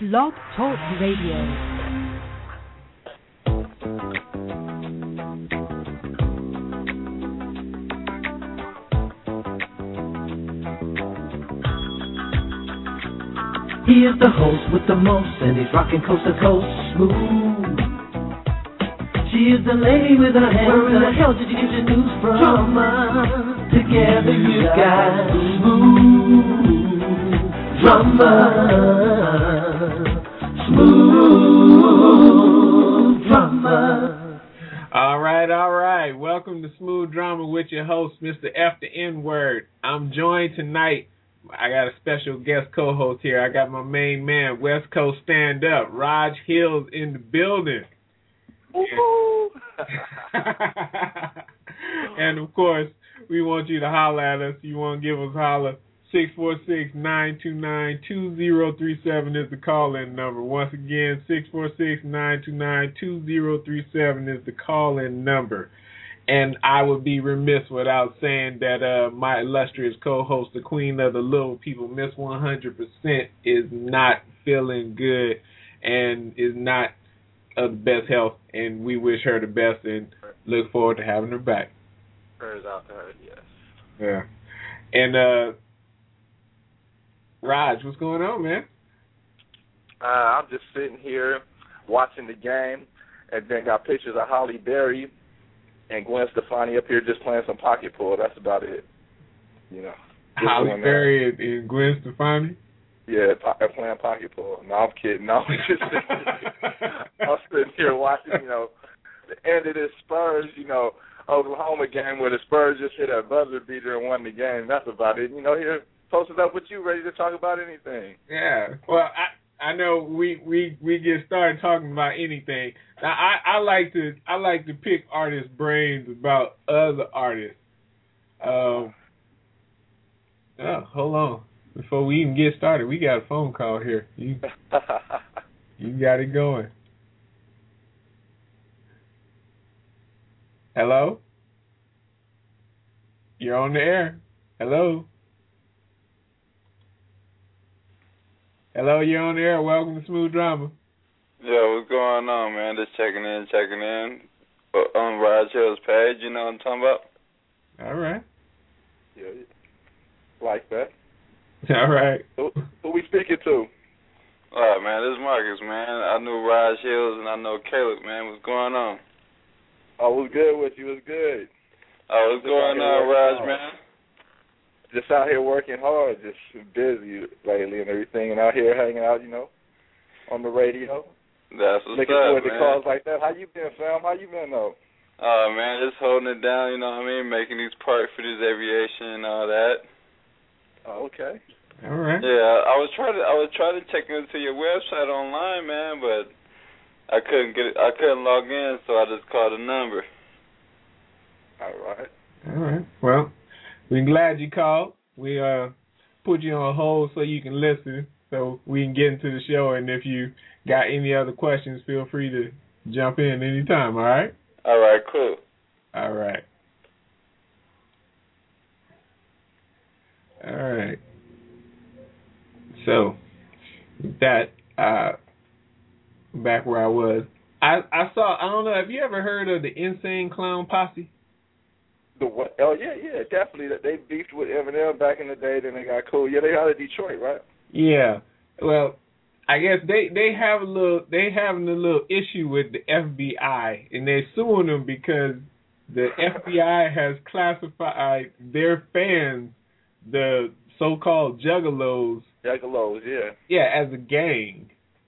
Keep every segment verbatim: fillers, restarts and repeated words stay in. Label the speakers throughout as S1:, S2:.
S1: Blog Talk Radio.
S2: He is the host with the most, and he's rocking coast to coast smooth. She is the lady with her hands. Where in the hell did you get your news from? Drama. Together you got smooth drama. Smooth drama.
S3: All right, all right. Welcome to Smooth Drama with your host, Mister F the N-Word. I'm joined tonight. I got a special guest co-host here. I got my main man, West Coast Stand Up, Raj Hills in the building. And of course, we want you to holler at us. You want to give us a holler. six four six, nine two nine, two zero three seven is the call-in number. Once again, six four six, nine two nine, two zero three seven is the call-in number. And I would be remiss without saying that uh, my illustrious co-host, the queen of the little people, Miss one hundred percent, is not feeling good and is not of the best health. And we wish her the best and look forward to having her back.
S4: Prayers out to her, yes.
S3: Yeah. And, uh, Raj, what's going on, man?
S4: Uh, I'm just sitting here watching the game, and then got pictures of Holly Berry and Gwen Stefani up here just playing some pocket pool. That's about it. You know.
S3: Holly Berry and, and Gwen Stefani?
S4: Yeah, po- playing pocket pool. No, I'm kidding. No, I'm just sitting here, I'm sitting here watching, you know, the end of this Spurs, you know, Oklahoma game where the Spurs just hit a buzzer beater and won the game. That's about it. You know, here, posted up with you, ready to talk about anything.
S3: Yeah. Well, I I know we, we, we get started talking about anything. Now I, I like to I like to pick artists' brains about other artists. Um. Oh, hold on. Before we even get started, we got a phone call here. You you got it going. Hello? You're on the air. Hello? Hello, you're on the air. Welcome to Smooth Drama.
S5: Yo, what's going on, man? Just checking in, checking in. On Raj Hill's page, you know what I'm talking about?
S3: All right.
S4: Yeah, like that.
S3: All right.
S4: Who, who we speaking to?
S5: All right, man, this is Marcus, man. I knew Raj Hills and I know Caleb, man. What's going on?
S4: Oh, what's good with you? What's good?
S5: Oh, what's going on, Raj, man?
S4: Just out here working hard, just busy lately and everything, and out here hanging out, you know, on the radio.
S5: That's what's
S4: Looking
S5: up,
S4: forward
S5: man.
S4: to calls like that. How you been, fam? How you been, though?
S5: Oh, man, just holding it down, you know what I mean? Making these parts for this aviation and all that.
S4: Oh, okay.
S3: All right.
S5: Yeah, I was trying to I was trying to check into your website online, man, but I couldn't get it, I couldn't log in, so I just called a number.
S4: All right.
S3: All right. Well, we're glad you called. We uh put you on hold so you can listen, so we can get into the show. And if you got any other questions, feel free to jump in anytime. All right.
S5: All right. Cool.
S3: All right. All right. So, with that, uh, back where I was, I I saw. I don't know. Have you ever heard of the Insane Clown Posse?
S4: The what? Oh yeah, yeah, definitely. They beefed with Eminem back in the day. Then they got cool. Yeah, they out of Detroit, right?
S3: Yeah. Well, I guess they, they have a little they having a little issue with the F B I, and they're suing them because the F B I has classified their fans, the so-called Juggalos,
S4: Juggalos, yeah,
S3: yeah, as a gang.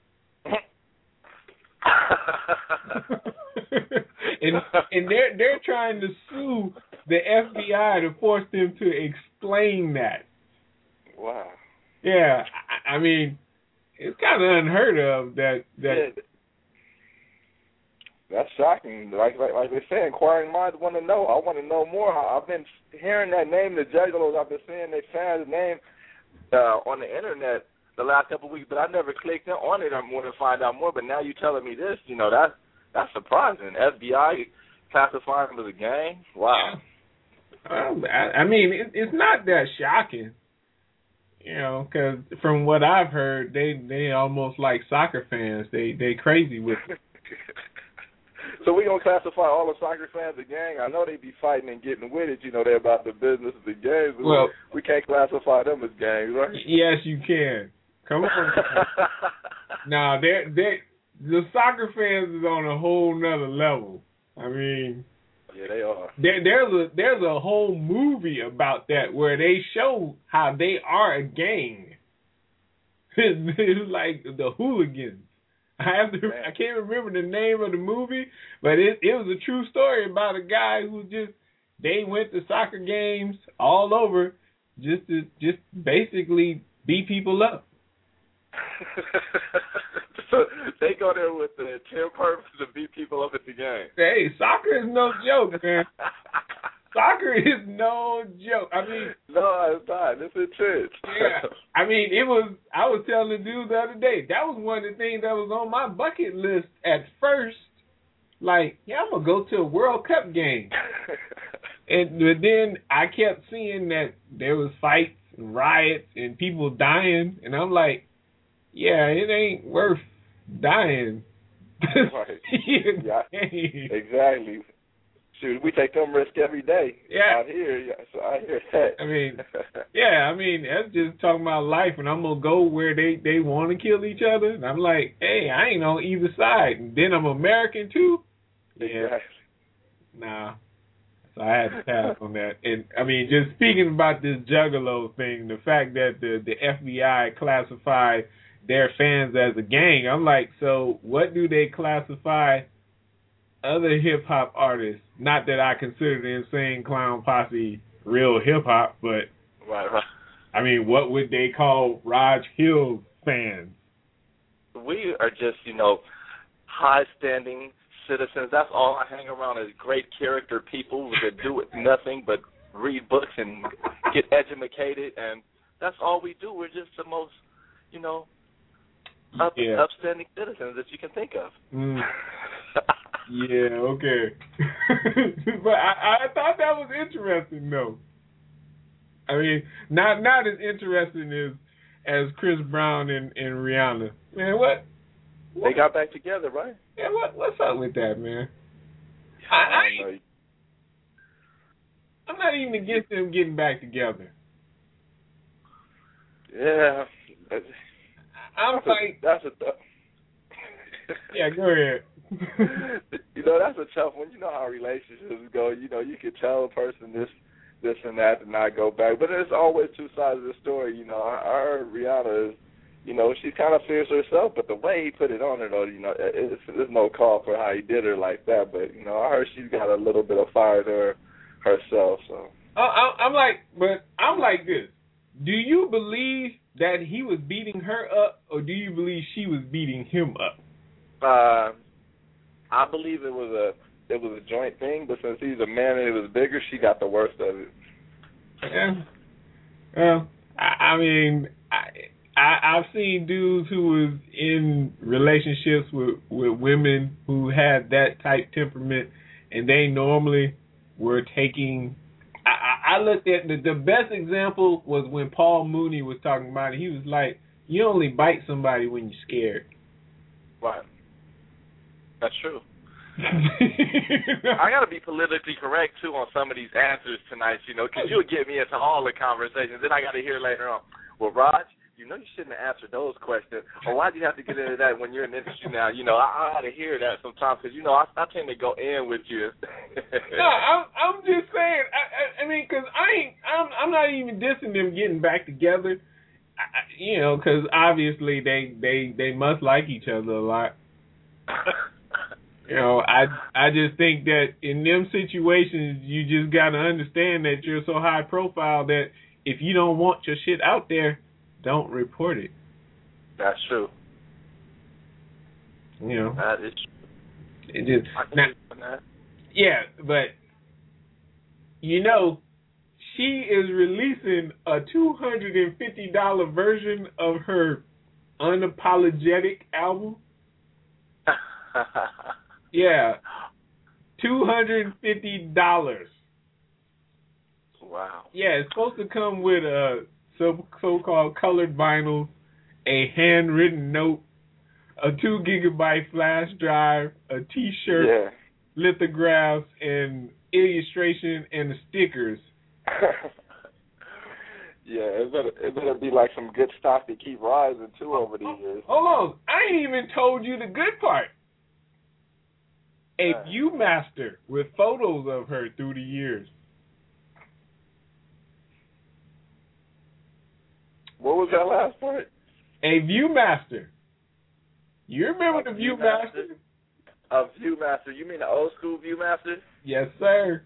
S3: and and they're they're trying to sue the F B I to force them to explain that.
S4: Wow.
S3: Yeah, I, I mean, it's kind of unheard of that that.
S4: Yeah. That's shocking. Like like like they say, inquiring minds want to know. I want to know more. I've been hearing that name, the Juggalos. I've been seeing their fans' name uh, on the internet the last couple of weeks, but I never clicked on it. I want to find out more. But now you're telling me this. You know, that's that's surprising. F B I classifying them as a gang. Wow.
S3: Um, I, I mean, it, it's not that shocking. You know, because from what I've heard, they they almost like soccer fans. They they crazy with it.
S4: So we gonna classify all the soccer fans as a gang? I know they be fighting and getting with it. You know, they're about the business of the games. But
S3: Well,
S4: we can't classify them as gangs, right?
S3: Yes, you can. Come on. Nah, they they the soccer fans is on a whole nother level. I mean,
S4: yeah, they are.
S3: There, there's a there's a whole movie about that where they show how they are a gang. It's, it's like the Hooligans. I have to, I can't remember the name of the movie, but it it was a true story about a guy who just they went to soccer games all over just to just basically beat people up.
S4: So they go there with the intent purpose to beat people up at the game.
S3: Hey, soccer is no joke, man. Soccer is no joke. I mean,
S4: no, it's not. It's intense.
S3: Yeah, I mean, it was. I was telling the dude the other day that was one of the things that was on my bucket list at first. Like, yeah, I'm gonna go to a World Cup game, and but then I kept seeing that there was fights and riots and people dying, and I'm like, yeah, it ain't worth dying.
S4: Right. Yeah, exactly. Shoot, we take them risks every day.
S3: Yeah.
S4: Out here, yeah, so I hear that.
S3: I mean, yeah, I mean, that's just talking about life, and I'm going to go where they, they want to kill each other. And I'm like, hey, I ain't on either side. And then I'm American, too? Yeah.
S4: Exactly.
S3: Nah. So I had to pass on that. And, I mean, just speaking about this Juggalo thing, the fact that the, the F B I classified their fans as a gang, I'm like, so what do they classify other hip-hop artists? Not that I consider the Insane Clown Posse real hip-hop, but
S4: right, right.
S3: I mean, what would they call Raj Hill fans?
S4: We are just, you know, high-standing citizens. That's all I hang around is great character people that do nothing but read books and get educated, and that's all we do. We're just the most, you know, up,
S3: yeah.
S4: upstanding citizens that you can think of.
S3: Mm. Yeah, okay. But I, I thought that was interesting, though. I mean, not not as interesting as as Chris Brown and, and Rihanna. Man, what, what?
S4: They got back together, right?
S3: Yeah, what what's up with that, man? I,
S4: I,
S3: I
S4: don't know.
S3: I'm not even against them getting back together.
S4: Yeah. That's,
S3: I'm
S4: that's
S3: like,
S4: a, that's a tough.
S3: Yeah, go ahead.
S4: You know, that's a tough one. You know how relationships go. You know, you can tell a person this, this and that, and not go back. But there's always two sides of the story. You know, I, I heard Rihanna is, you know, she's kind of fierce herself, but the way he put it on her, though, you know, it's, there's no call for how he did her like that. But, you know, I heard she's got a little bit of fire to her herself. So
S3: I, I'm like, but I'm like this. Do you believe that he was beating her up, or do you believe she was beating him up?
S4: Uh, I believe it was a it was a joint thing, but since he's a man and it was bigger, she got the worst of it.
S3: Yeah. Well, I, I mean, I, I I've seen dudes who was in relationships with with women who had that type temperament, and they normally were taking. I, I looked at the, the best example was when Paul Mooney was talking about it. He was like, "You only bite somebody when you're scared."
S4: Right. That's true. I got to be politically correct, too, on some of these answers tonight, you know, because you'll get me into all the conversations. Then I got to hear later on, well, Raj, you know you shouldn't have answered those questions. Or why do you have to get into that when you're in the industry now? You know, I, I got to hear that sometimes because, you know, I, I tend to go in with you.
S3: No, I'm, I'm just saying, I, I, I mean, because I ain't, I'm, I'm not even dissing them getting back together, I, you know, because obviously they, they, they must like each other a lot. You know, I I just think that in them situations, you just got to understand that you're so high profile that if you don't want your shit out there, don't report it.
S4: That's true.
S3: You know,
S4: that is true.
S3: It just,
S4: I can
S3: now,
S4: that.
S3: Yeah, but you know, she is releasing a two hundred fifty dollars version of her Unapologetic album. Yeah, two hundred fifty dollars.
S4: Wow.
S3: Yeah, it's supposed to come with uh, so so-called colored vinyls, a handwritten note, a two gigabyte flash drive, a T-shirt,
S4: Yeah.
S3: lithographs, and illustration and the stickers.
S4: Yeah, it better it better be like some good stock to keep rising too over the years.
S3: Hold on, I ain't even told you the good part. A
S4: Uh.
S3: Viewmaster with photos of her through the years.
S4: What was that last part?
S3: A Viewmaster. You remember
S4: A
S3: the Viewmaster?
S4: A Viewmaster. You mean the old school Viewmaster?
S3: Yes, sir.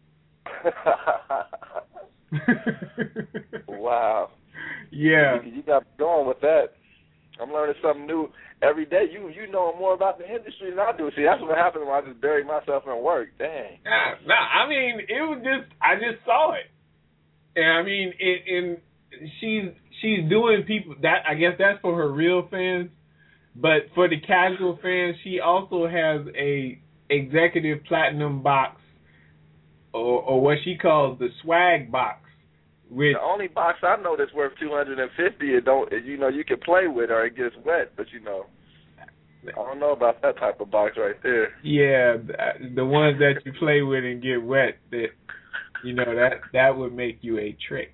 S4: Wow.
S3: Yeah.
S4: You, you got going with that. I'm learning something new every day. You you know more about the industry than I do. See, that's what happens when I just bury myself in work. Dang.
S3: Nah, nah, I mean, it was just, I just saw it. And I mean, it, and she's, she's doing people, that, I guess that's for her real fans. But for the casual fans, she also has a executive platinum box, or, or what she calls the swag box. Which,
S4: The only box I know that's worth two hundred and fifty, it don't, you know, you can play with or it gets wet, but you know, I don't know about that type of box right there.
S3: yeah, the, the ones that you play with and get wet, that, you know, that that would make you a trick.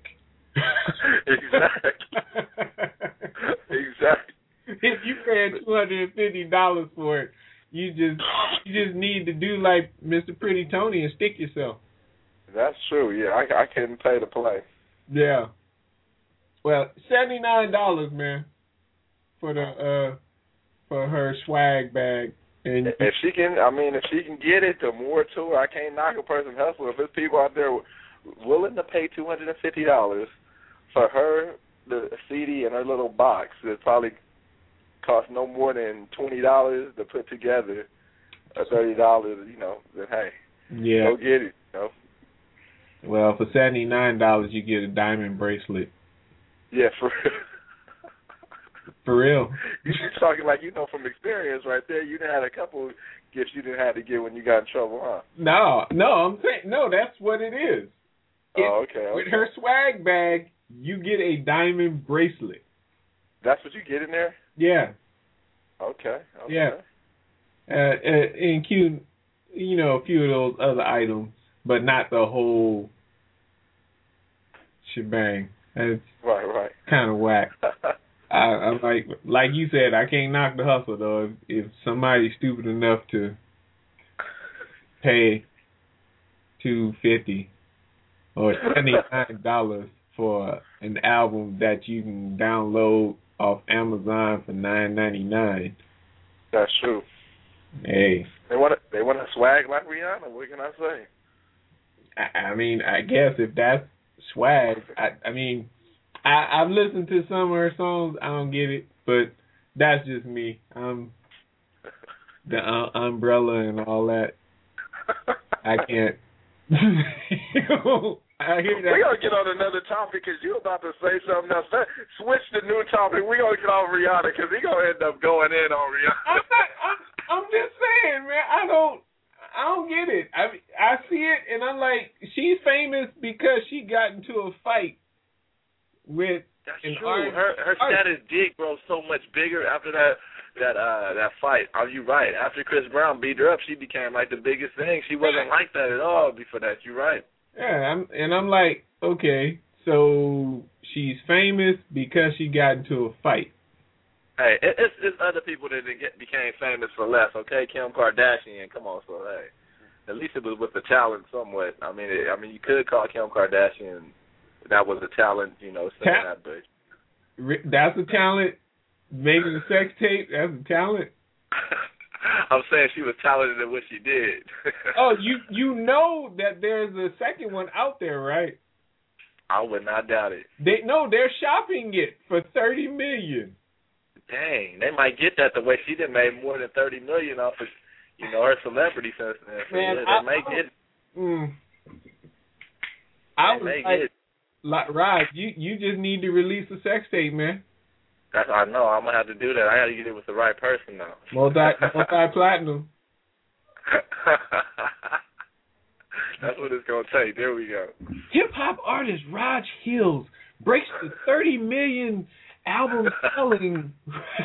S4: Exactly. Exactly.
S3: If you pay two hundred and fifty dollars for it, you just you just need to do like Mister Pretty Tony and stick yourself.
S4: That's true. Yeah, I, I couldn't pay to play.
S3: Yeah. Well, seventy nine dollars, man, for the uh for her swag bag. And
S4: If she can, I mean, if she can get it, the more to her. I can't knock a person hustling. If there's people out there willing to pay two hundred and fifty dollars for her, the C D and her little box, that probably cost no more than twenty dollars to put together, or thirty dollars, you know, then hey,
S3: yeah.
S4: go get it. You know?
S3: Well, for seventy nine dollars, you get a diamond bracelet.
S4: Yeah, for real.
S3: For real.
S4: You're talking like you know from experience right there. You done had a couple gifts you didn't have to get when you got in trouble, huh?
S3: No, no, I'm saying no. That's what it is. It,
S4: Oh, okay, okay.
S3: With her swag bag, you get a diamond bracelet.
S4: That's what you get in there?
S3: Yeah.
S4: Okay. Okay.
S3: Yeah. Uh, uh, and cute, you know, a few of those other items, but not the whole shebang. It's
S4: Right, right.
S3: kind of whack. I, I'm like, like you said, I can't knock the hustle though. If, if somebody's stupid enough to pay two fifty or seventy nine dollars for an album that you can download off Amazon for nine ninety nine.
S4: That's true.
S3: Hey,
S4: They want to, they want to swag like Rihanna. What can I say?
S3: I, I mean, I guess if that's swag, I, I mean, I, I've listened to some of her songs. I don't get it, but that's just me. Um, the uh, umbrella and all that. I can't. I hear that.
S4: We're going to get on another topic because you're about to say something else. Let- Switch the new topic. We're going to get on Rihanna because he's going to end up going in on Rihanna.
S3: I'm not. I'm, I'm just saying, man. I don't. I don't get it. I I see it, and I'm like, she's famous because she got into a fight with.
S4: That's
S3: an
S4: true.
S3: art-
S4: her her
S3: art-
S4: status did grow so much bigger after that that uh that fight. Are you right? After Chris Brown beat her up, she became like the biggest thing. She wasn't like that at all before that. You're right.
S3: Yeah, I'm, and I'm like, okay, so she's famous because she got into a fight.
S4: Hey, it, it's it's other people that didn't get, became famous for less. Okay, Kim Kardashian. Come on, so hey, at least it was with the talent somewhat. I mean, it, I mean, you could call Kim Kardashian. That was a talent, you know, saying
S3: Ta-
S4: that, but
S3: That's a talent. Making a sex tape, that's a talent.
S4: I'm saying she was talented at what she did.
S3: Oh, you you know that there's a second one out there, right?
S4: I would not doubt it.
S3: They no, they're shopping it for thirty million.
S4: Dang, they might get that the way she did made more than thirty million off of, you know, her celebrity since then. So
S3: Man,
S4: yeah,
S3: I,
S4: they may
S3: I,
S4: get it.
S3: Mm, I
S4: They
S3: was
S4: may
S3: like,
S4: get it.
S3: like, Rod, you you just need to release a sex tape, man.
S4: That's I know. I'm gonna have to do that. I got to get it with the right person now.
S3: Multi multi platinum.
S4: That's what it's gonna take. There we go.
S3: Hip hop artist Raj Hills breaks the thirty million album selling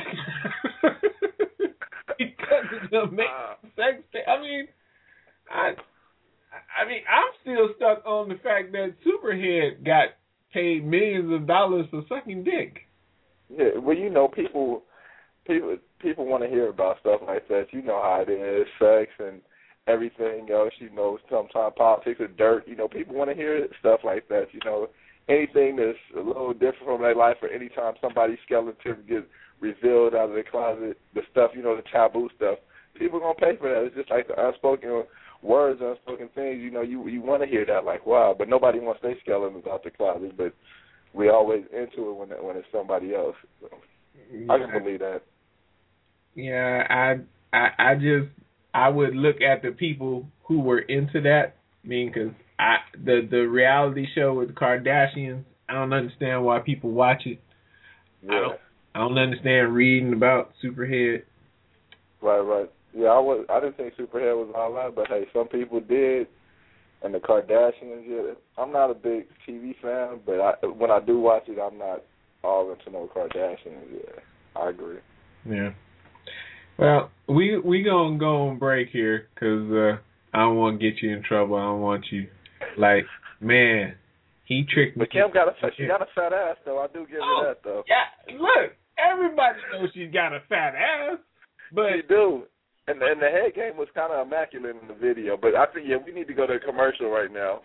S3: because of the amazing sex tape. I mean, I, I mean, I'm still stuck on the fact that Superhead got paid millions of dollars for sucking dick.
S4: Yeah, well, you know, people, people, people want to hear about stuff like that. You know how it is, sex and everything else. You know, sometimes politics or dirt. You know, people want to hear stuff like that. You know, anything that's a little different from their life, or anytime somebody's skeleton gets revealed out of the closet, the stuff, you know, the taboo stuff, people are going to pay for that. It's just like the unspoken words, unspoken things. You know, you you want to hear that, like, wow, but nobody wants their skeletons out the closet, but we always into it when when it's somebody else. So yeah. I can believe that.
S3: Yeah, I, I I just, I would look at the people who were into that. I mean, because I, the, the reality show with the Kardashians, I don't understand why people watch it.
S4: Yeah.
S3: I don't, I don't understand reading about Superhead.
S4: Right, right. Yeah, I was. I didn't think Superhead was all that, but hey, some people did. And the Kardashians, yeah. I'm not a big T V fan, but I, when I do watch it, I'm not all into no Kardashians. Yeah, I agree.
S3: Yeah. Well, we we gonna go on break here because uh, I don't want to get you in trouble. I don't want you like, man, he tricked me.
S4: But Kim got a she got a fat ass though. I do give
S3: oh,
S4: her that though.
S3: Yeah, look, everybody knows she's got a fat ass, but
S4: she do. And the, and the head game was kind of immaculate in the video, but I think, yeah, we need to go to a commercial right now.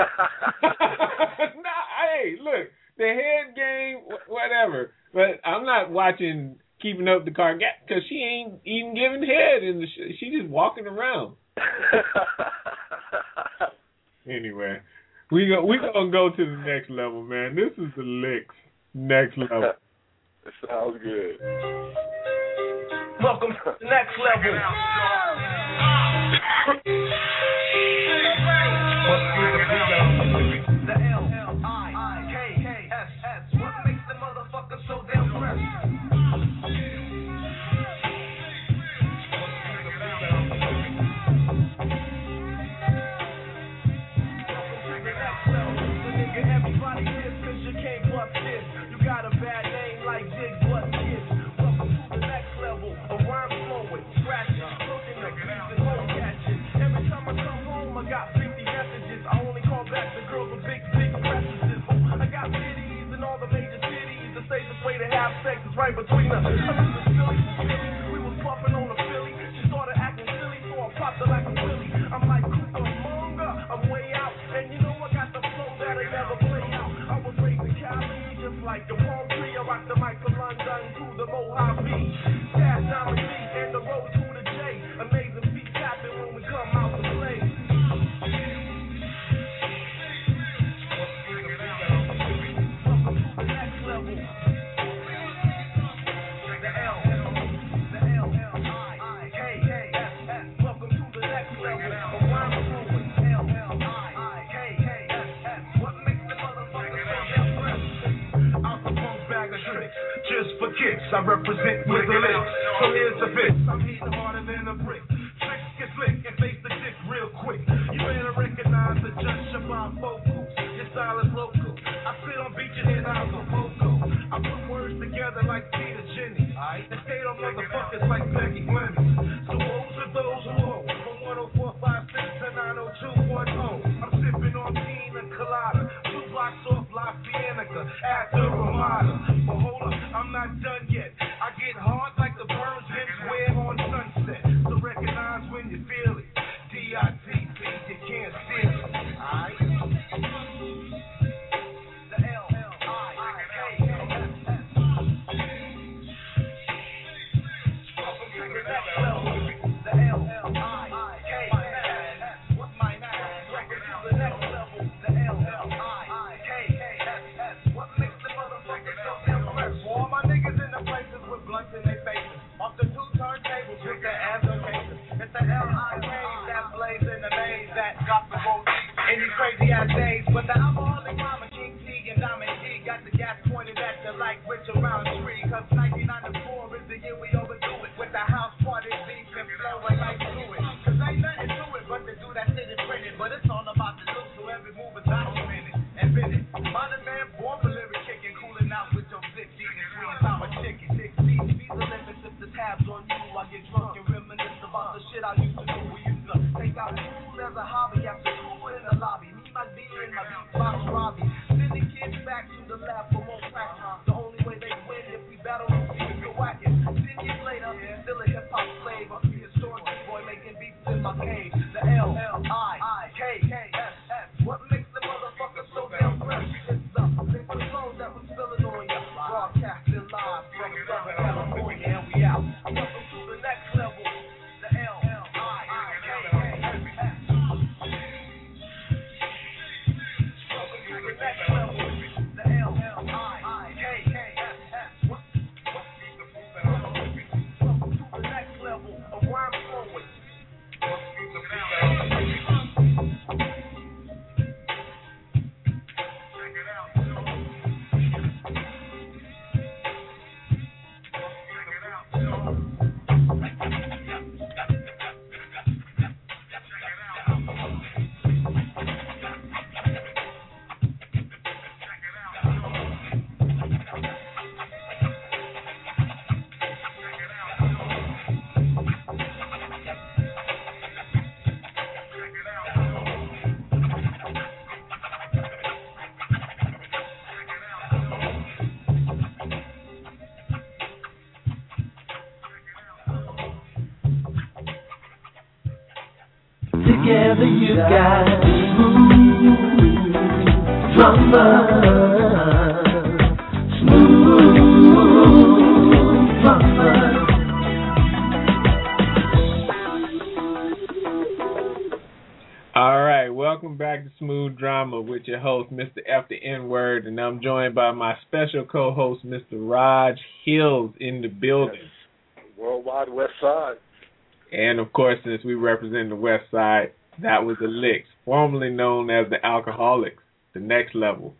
S3: Nah, hey, look, the head game, whatever. But I'm not watching Keeping Up the Kardashians because she ain't even giving head in the sh- she just walking around. Anyway, we go we gonna go to the next level, man. This is the licks next level.
S4: It sounds good.
S2: Welcome to the next level. The L I K S S. What makes the motherfucker so damn fresh? Everybody diss cause you can't bust this. You got a bad name like Jig Butt Kids. Welcome to the next level. A rhyme flowing, scratching, looking at beats and home catching. Every time I come home, I got fifty messages. I only call back the girls with big, big preferences. Oh, I got cities in all the major cities. The safest way to have sex is right between us. I knew the Philly from Philly. We was puffing on a Philly. She started acting silly, so I popped her like a Philly. I'm like Cucamonga. I'm way out, and you know I got the flow that I never play out. I was raised in Cali, just like the palm tree. I rock the mic from London to the Mojave. Cash Diamond D and the road to the J. Amazing feats happen when we come out to play. Welcome to the next level. The L, the L, I, K, S, S. Welcome to the next level. A rhyme flowing. L, I, K, S, S. What makes the motherfucker so damn fresh? I'm a punk bag of tricks, just for kicks. I represent with the lips. So here's the fix. I'm hitting harder than a brick. Tricks get slick and face the dick real quick. You better recognize the judge Shabbat vocals. Your style is local. I sit on beaches and I go vocal. I put words together like Peter Jenny. Aight, and skate on motherfuckers like Becky Clemens. So those are those who hold from one oh four five six to nine oh two one oh. I'm sipping on Pina Colada. Two blocks off La Cienega at the Ramada. But hold up, I'm not done yet. I get hard like the birds Vince wear on Sunset. So recognize when you feel it. D I T P, you can't steal it. Aight? The L, I, K, S, S. Welcome to the next level. The L, I, K, S, S. What's my name? Welcome to the next level. The L, I, K, S, S. What makes the motherfucker so damn
S6: tabs on you. I get drunk and reminisce about the shit I used to do. We used to take out school as a hobby after school in the lobby. Me, my beer, and my beatbox Robbie. Sending kids back to the lab for more practice. The only way they win if we battle the beats to whack it. Ten years later, still a hip hop slave. A prehistoric boy making beats in my cave. The L I K S S. What makes the motherfucker so damn fresh? It's the liquid flow that was spilling on ya. Broadcasting live from Southern California, and we out. Welcome to the next level. The L I K S S. Welcome to the next level. The L I K S S. Welcome to the next level of where I'm flowing.
S2: Together you got smooth drummer, smooth drummer.
S3: All right, welcome back to Smooth Drama with your host, Mister F the N-Word, and I'm joined by my special co-host, Mister Raj Hills, in the building.
S4: Yes. Worldwide West Side.
S3: And, of course, since we represent the West Side, that was the Licks, formerly known as the Alcoholics, the Next Level.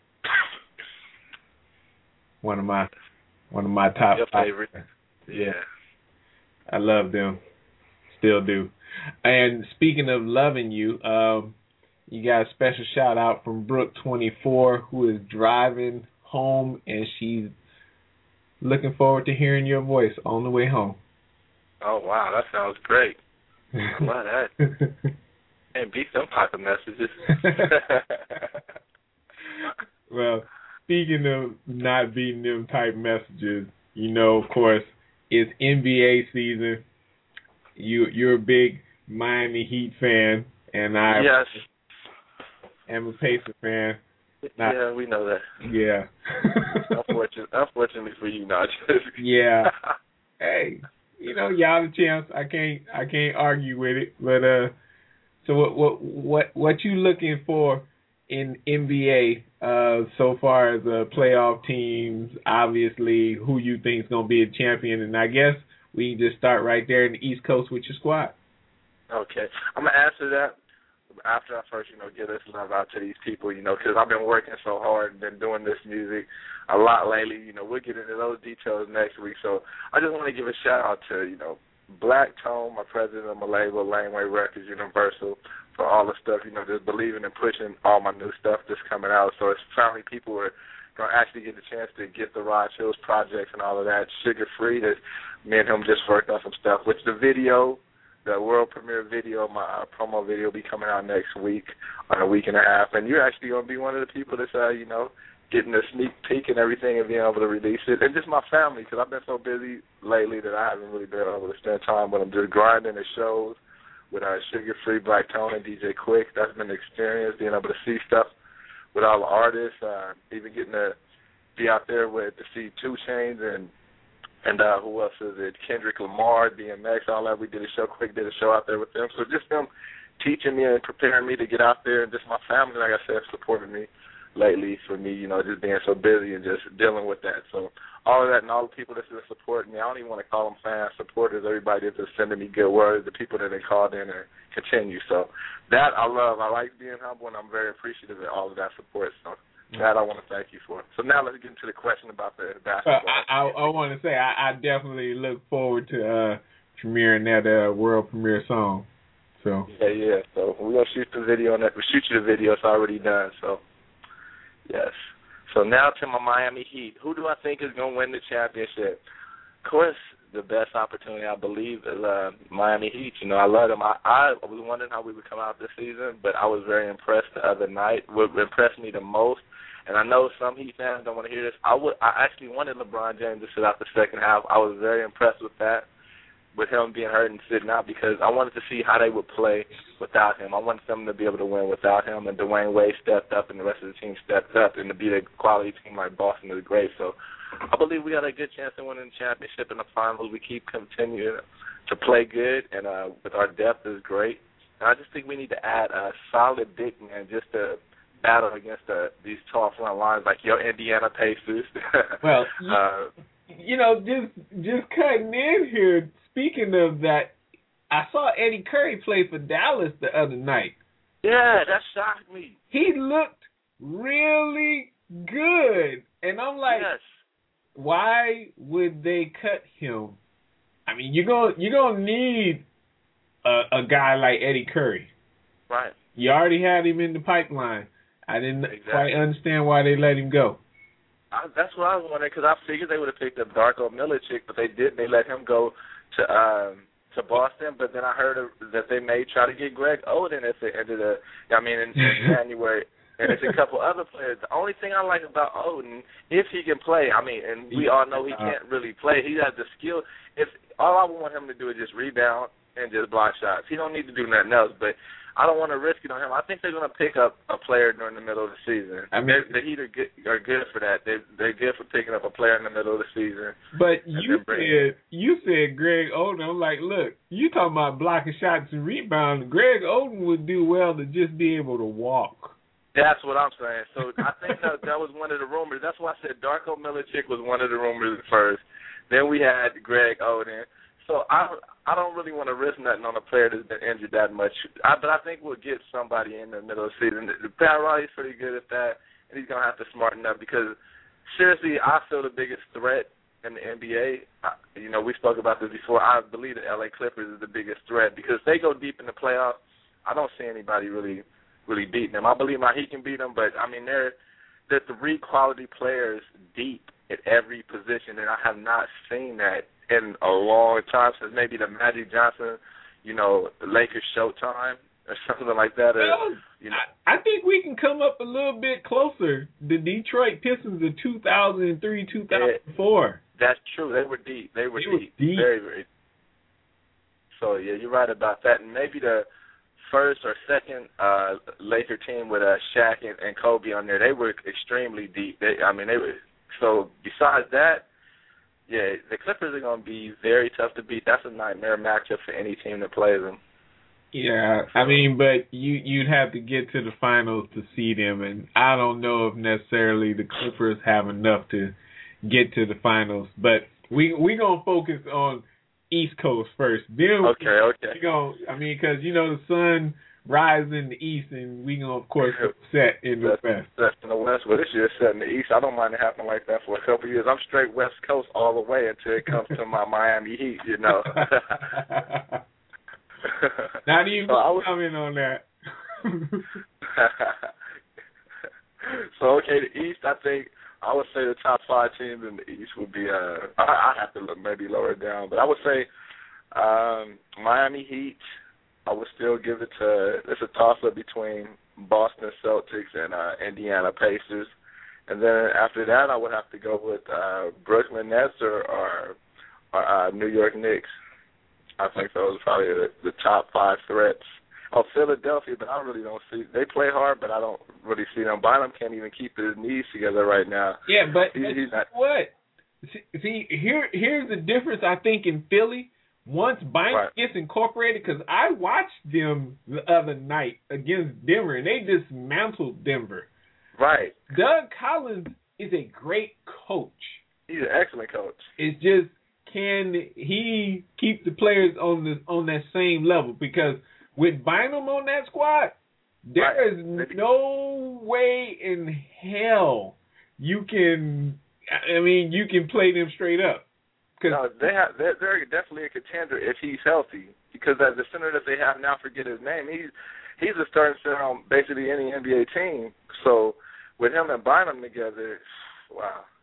S3: One of my one of my top
S4: Your favorite.
S3: Yeah. I love them. Still do. And speaking of loving you, um, you got a special shout out from Brooke twenty-four, who is driving home, and she's looking forward to hearing your voice on the way home.
S4: Oh, wow, that sounds great. I love that. And beat them type of messages.
S3: Well, speaking of not beating them type messages, you know, of course, it's N B A season. You, you're a big Miami Heat fan, and I
S4: yes.
S3: am a Pacer fan. Not,
S4: yeah, we know that.
S3: Yeah.
S4: Unfortunately, unfortunately for you, not just.
S3: Yeah. Hey, you know, y'all the champs. I can't, I can't argue with it. But uh, so what, what, what, what you looking for in N B A uh, so far as uh, playoff teams? Obviously, who you think is gonna be a champion? And I guess we can just start right there in the East Coast with your squad.
S4: Okay, I'm gonna answer that after I first, you know, give this love out to these people, you know, because I've been working so hard and been doing this music a lot lately. You know, we'll get into those details next week. So I just want to give a shout out to, you know, Black Tone, my president of my label, Laneway Records, Universal, for all the stuff, you know, just believing and pushing all my new stuff that's coming out. So it's finally people are going to actually get the chance to get the Raj Hills projects and all of that. Sugar Free, that me and him just worked on some stuff, which the video, the world premiere video, my uh, promo video, will be coming out next week, on a week and a half. And you're actually going to be one of the people that's, uh, you know, getting a sneak peek and everything and being able to release it. And just my family, because I've been so busy lately that I haven't really been able to spend time with them, just grinding the shows with our Sugar Free, Black Tone, and D J Quick. That's been an experience, being able to see stuff with all the artists, uh, even getting to be out there with to see Two Chainz and And uh, who else is it? Kendrick Lamar, D M X, all that. We did a show, Quick did a show out there with them. So just them teaching me and preparing me to get out there, and just my family, like I said, supporting me lately for me, you know, just being so busy and just dealing with that. So all of that and all the people that's been supporting me, I don't even want to call them fans, supporters, everybody that's just sending me good words, the people that they called in and continue. So that I love. I like being humble, and I'm very appreciative of all of that support. So that I want to thank you for. So now let's get into the question about the basketball.
S3: Uh, I, I, I want to say I, I definitely look forward to uh, premiering that uh, world premiere song. So
S4: yeah, yeah. So we're gonna shoot the video on that. We shoot you the video. It's already done. So yes. So now to my Miami Heat. Who do I think is gonna win the championship? Of course, the best opportunity, I believe, is uh, Miami Heat. You know, I love them. I, I was wondering how we would come out this season, but I was very impressed the other night. What impressed me the most, and I know some Heat fans don't want to hear this, I would I actually wanted LeBron James to sit out the second half. I was very impressed with that, with him being hurt and sitting out, because I wanted to see how they would play without him. I wanted them to be able to win without him, and Dwayne Wade stepped up and the rest of the team stepped up, and to be a quality team like Boston is great. So I believe we got a good chance of winning the championship in the finals. We keep continuing to play good, and uh, with our depth is great. And I just think we need to add a solid big man just to battle against the, these tall front lines like your Indiana Pacers.
S3: Well,
S4: uh,
S3: you know, just just cutting in here, speaking of that, I saw Eddie Curry play for Dallas the other night.
S4: Yeah, that shocked me.
S3: He looked really good. And I'm like,
S4: yes.
S3: Why would they cut him? I mean, you're going you're gonna need a, a guy like Eddie Curry.
S4: Right.
S3: You already had him in the pipeline. I didn't
S4: exactly.
S3: quite understand why they let him go.
S4: I, that's what I was wondering, because I figured they would have picked up Darko Milicic, but they didn't. They let him go to um, to Boston. But then I heard that they may try to get Greg Oden at the end of the, I mean, in, in January. And there's a couple other players. The only thing I like about Oden, if he can play, I mean, and we all know he can't really play. He has the skill. If all I want him to do is just rebound and just block shots. He don't need to do nothing else. But I don't want to risk it on him. I think they're going to pick up a player during the middle of the season. I mean, the Heat are good, are good for that. They they're good for picking up a player in the middle of the season.
S3: But you said you said Greg Oden. I'm like, look, you talking about blocking shots and rebounding. Greg Oden would do well to just be able to walk.
S4: That's what I'm saying. So I think that that was one of the rumors. That's why I said Darko Milicic was one of the rumors at first. Then we had Greg Oden. So I I don't really want to risk nothing on a player that's been injured that much. I, but I think we'll get somebody in the middle of the season. Pat Riley's pretty good at that, and he's going to have to smarten up because, seriously, I feel the biggest threat in the N B A. I, you know, we spoke about this before. I believe the L A Clippers is the biggest threat because they go deep in the playoffs. I don't see anybody really – really beating them. I believe my he can beat them, but, I mean, they're, they're three quality players deep at every position, and I have not seen that in a long time since maybe the Magic Johnson, you know, Lakers Showtime or something like that. Or,
S3: well,
S4: you know.
S3: I, I think we can come up a little bit closer. The Detroit Pistons of two thousand three, two thousand four.
S4: Yeah, that's true. They were deep. They were
S3: they
S4: deep.
S3: Were deep.
S4: Very, very deep. So, yeah, you're right about that. And maybe the first or second uh, Laker team with uh, Shaq and, and Kobe on there, they were extremely deep. They, I mean, they were. So besides that, yeah, the Clippers are going to be very tough to beat. That's a nightmare matchup for any team that plays them.
S3: Yeah, I mean, but you you'd have to get to the finals to see them, and I don't know if necessarily the Clippers have enough to get to the finals. But we we gonna focus on East Coast first. Then
S4: okay, okay.
S3: We gonna, I mean, because you know the sun rises in the east, and we gonna of course set in the
S4: that's,
S3: west.
S4: That's in the west. Well, this year set in the east. I don't mind it happening like that for a couple of years. I'm straight West Coast all the way until it comes to my Miami Heat. You know.
S3: Not even
S4: so was,
S3: comment on that.
S4: So okay, the East. I think I would say the top five teams in the East would be. Uh, I, I have to look maybe lower down, but I would say um, Miami Heat. I would still give it to. It's a toss-up between Boston Celtics and uh, Indiana Pacers, and then after that, I would have to go with uh, Brooklyn Nets or, or, or uh, New York Knicks. I think those are probably the, the top five threats. Oh, Philadelphia, but I really don't see. They play hard, but I don't really see them. Bynum can't even keep his knees together right now.
S3: Yeah, but,
S4: he,
S3: but
S4: he's not.
S3: What? See, here, here's the difference. I think in Philly, once Bynum
S4: right.
S3: gets incorporated, because I watched them the other night against Denver, and they dismantled Denver.
S4: Right.
S3: Doug Collins is a great coach.
S4: He's an excellent coach.
S3: It's just, can he keep the players on the on that same level? Because with Bynum on that squad, there
S4: right.
S3: is no way in hell you can. I mean, you can play them straight up.
S4: No, they have. They're, they're definitely a contender if he's healthy. Because as the center that they have now, forget his name. He's he's a starting center on basically any N B A team. So with him and Bynum together, wow.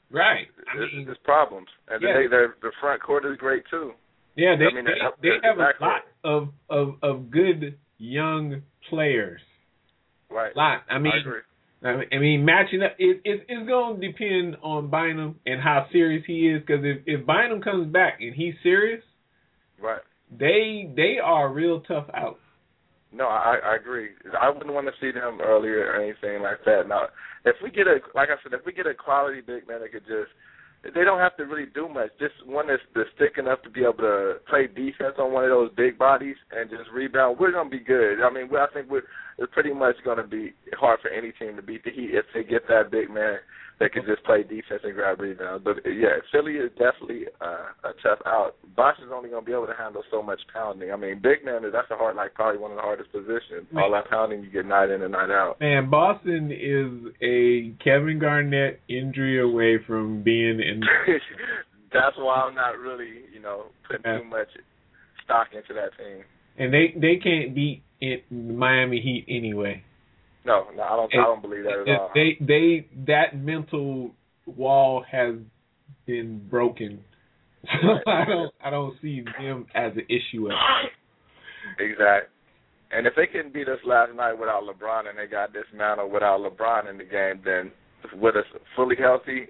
S3: Right. I
S4: it's,
S3: mean,
S4: it's problems. And
S3: yeah.
S4: they, their the front court is great too.
S3: Yeah, they
S4: I mean,
S3: they,
S4: they,
S3: they have a
S4: backcourt.
S3: lot of, of of good young players.
S4: Right.
S3: Lot. I mean,
S4: I agree.
S3: I mean, I mean matching up. It, it it's going to depend on Bynum and how serious he is. Because if if Bynum comes back and he's serious,
S4: right,
S3: they they are a real tough out.
S4: No, I, I agree. I wouldn't want to see them earlier or anything like that. Now, if we get a, like I said, if we get a quality big man that could just, they don't have to really do much. Just one that's, that's thick enough to be able to play defense on one of those big bodies and just rebound. We're going to be good. I mean, we, I think we're it's pretty much going to be hard for any team to beat the Heat if they get that big man that can just play defense and grab rebounds. But, yeah, Philly is definitely uh, a tough out. Bosh is only going to be able to handle so much pounding. I mean, big man, that's a hard, like probably one of the hardest positions. Man. All that pounding you get night in and night out.
S3: Man, Boston is a Kevin Garnett injury away from being in.
S4: That's why I'm not really, you know, putting too much stock into that team.
S3: And they, they can't beat it, Miami Heat anyway.
S4: No, no, I don't.
S3: It,
S4: I don't believe that at
S3: it,
S4: all.
S3: They, they, that mental wall has been broken. So I don't, I don't see them as an issue at all.
S4: Exactly. And if they couldn't beat us last night without LeBron, and they got dismantled without LeBron in the game, then with us fully healthy,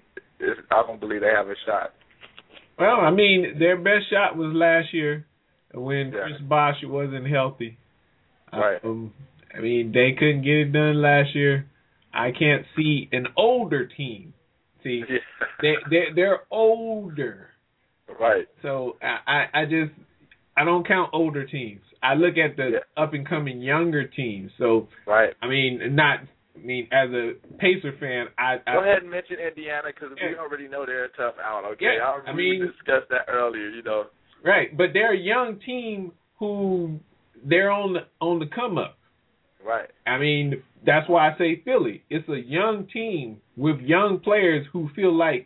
S4: I don't believe they have a shot.
S3: Well, I mean, their best shot was last year when
S4: yeah.
S3: Chris Bosh wasn't healthy.
S4: Right.
S3: Um, I mean, they couldn't get it done last year. I can't see an older team. See,
S4: yeah.
S3: they they they're older.
S4: Right.
S3: So I, I I just I don't count older teams. I look at the
S4: yeah.
S3: up and coming younger teams. So
S4: right.
S3: I mean, not I mean as a Pacer fan, I, I
S4: go ahead and mention Indiana because
S3: yeah.
S4: we already know they're a tough out. Okay,
S3: yeah,
S4: I,
S3: I
S4: we
S3: mean,
S4: discussed that earlier. You know.
S3: Right, but they're a young team who they're on the, on the come up.
S4: Right.
S3: I mean, that's why I say Philly. It's a young team with young players who feel like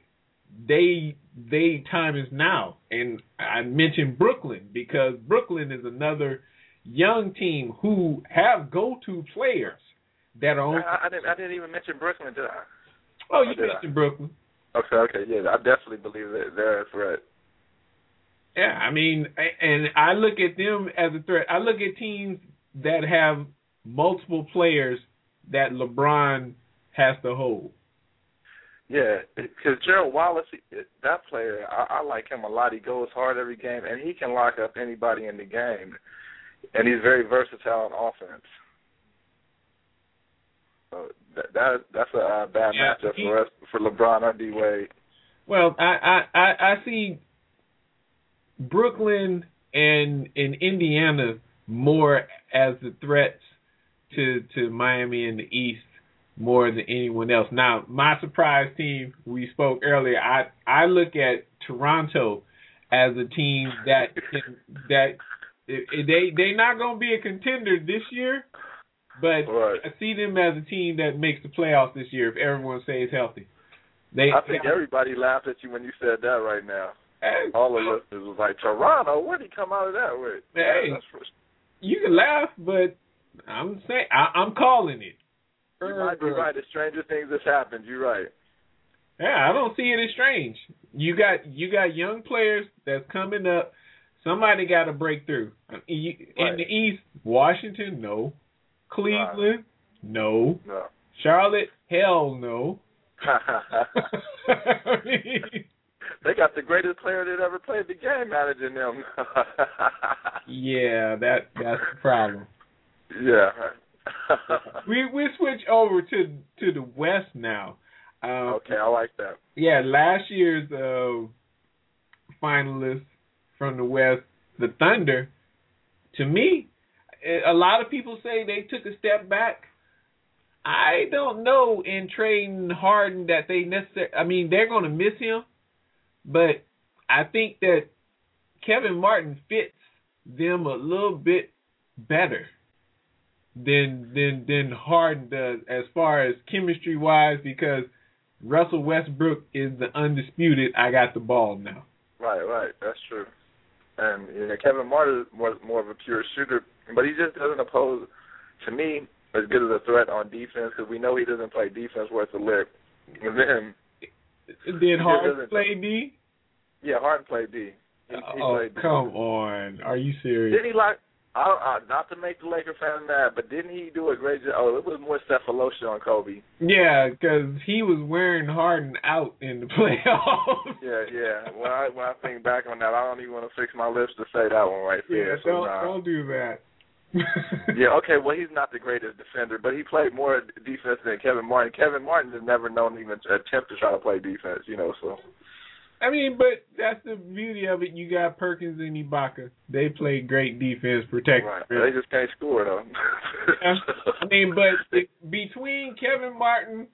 S3: they they time is now. And I mentioned Brooklyn because Brooklyn is another young team who have go-to players that are on.
S4: I, I didn't. I didn't even mention Brooklyn, did I?
S3: Oh, you
S4: or
S3: mentioned Brooklyn.
S4: Okay. Okay. Yeah, I definitely believe that they're a threat.
S3: Yeah, I mean, and I look at them as a threat. I look at teams that have multiple players that LeBron has to hold.
S4: Yeah, because Gerald Wallace, that player, I, I like him a lot. He goes hard every game, and he can lock up anybody in the game. And he's very versatile on offense. So that, that that's a uh, bad
S3: yeah,
S4: matchup
S3: he,
S4: for us, for LeBron or D Wade.
S3: Well, I I, I, I see Brooklyn and and Indiana more as the threats to to Miami in the East more than anyone else. Now, my surprise team, we spoke earlier, I I look at Toronto as a team that can, that they they're not going to be a contender this year, but
S4: right.
S3: I see them as a team that makes the playoffs this year if everyone stays healthy. They,
S4: I think
S3: they,
S4: everybody laughed at you when you said that right now.
S3: Hey,
S4: all the listeners was like, Toronto, where did he come out of that with?
S3: Hey,
S4: that's for...
S3: you can laugh, but I'm saying I, I'm calling it.
S4: You might be right. The stranger things has happened. You're right.
S3: Yeah, I don't see it as strange. You got you got young players that's coming up. Somebody got to break through. In
S4: right.
S3: the East, Washington, no. Cleveland,
S4: right.
S3: no.
S4: No.
S3: Charlotte, hell no. I mean,
S4: they got the greatest player that ever played the game managing them.
S3: yeah, that that's the problem.
S4: Yeah.
S3: we we switch over to to the West now. Um,
S4: okay, I like that.
S3: Yeah, last year's uh, finalists from the West, the Thunder. To me, a lot of people say they took a step back. I don't know in trading Harden that they necessarily. I mean, they're going to miss him, but I think that Kevin Martin fits them a little bit better than than than Harden does as far as chemistry wise, because Russell Westbrook is the undisputed I got the ball now.
S4: Right, right, that's true. And you know, Kevin Martin was more of a pure shooter, but he just doesn't oppose, to me, as good as a threat on defense, because we know he doesn't play defense worth a lick. And then
S3: Did Harden play D?
S4: Yeah, Harden played D. He, he
S3: oh,
S4: played D.
S3: come on. Are you serious?
S4: Didn't he like, I, I, not to make the Laker fans mad, but didn't he do a great job? Oh, it was more Cephalosha on Kobe.
S3: Yeah, because he was wearing Harden out in the playoffs.
S4: Yeah, yeah. When I, when I think back on that, I don't even want to fix my lips to say that one right there.
S3: Yeah,
S4: so
S3: don't,
S4: nah.
S3: don't do that.
S4: Yeah, okay, well, he's not the greatest defender, but he played more defense than Kevin Martin. Kevin Martin has never known even to attempt to try to play defense, you know, so.
S3: I mean, but that's the beauty of it. You got Perkins and Ibaka. They play great defense, protect.
S4: Right. They just can't score, though.
S3: Yeah. I mean, but it, between Kevin Martin,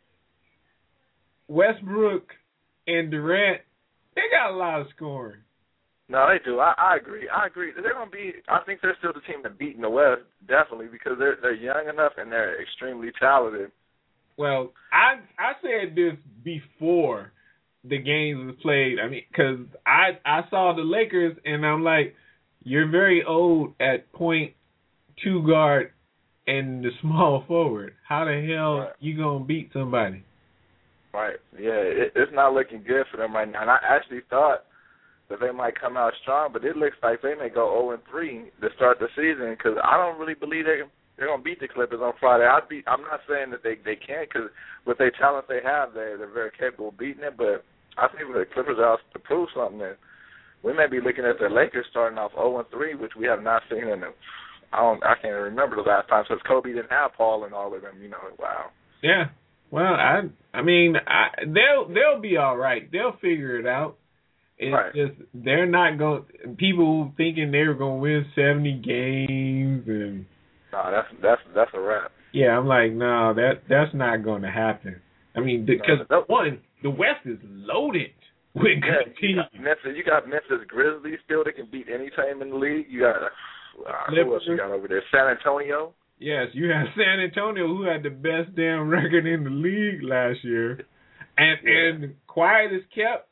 S3: Westbrook, and Durant, they got a lot of scoring.
S4: No, they do. I, I agree. I agree. They're gonna be. I think they're still the team to beat in the West, definitely, because they're they're young enough and they're extremely talented.
S3: Well, I I said this before the games was played. I mean, because I I saw the Lakers and I'm like, you're very old at point two guard and the small forward. How the hell right. you gonna beat somebody?
S4: Right. Yeah, it, it's not looking good for them right now. And I actually thought that they might come out strong, but it looks like they may go oh and three to start the season because I don't really believe they they're gonna beat the Clippers on Friday. I'd be. I'm not saying that they they can't because with the talent they have, they they're very capable of beating it. But I think the Clippers are out to prove something. And we may be looking at the Lakers starting off oh and three, which we have not seen in them. I don't. I can't remember the last time since Kobe didn't have Paul and all of them. You know. Wow.
S3: Yeah. Well, I. I mean, I, they'll they'll be all right. They'll figure it out. It's
S4: right.
S3: just they're not going. People thinking they were going to win seventy games and.
S4: No, that's that's that's a wrap.
S3: Yeah, I'm like, no, that that's not going to happen. I mean, because no, one, the West is loaded with
S4: yeah,
S3: good teams.
S4: You got Memphis, you got Memphis Grizzlies still that can beat any team in the league. You got uh, who else you got over there? San Antonio.
S3: Yes, you have San Antonio, who had the best damn record in the league last year, and yeah. and quiet as kept.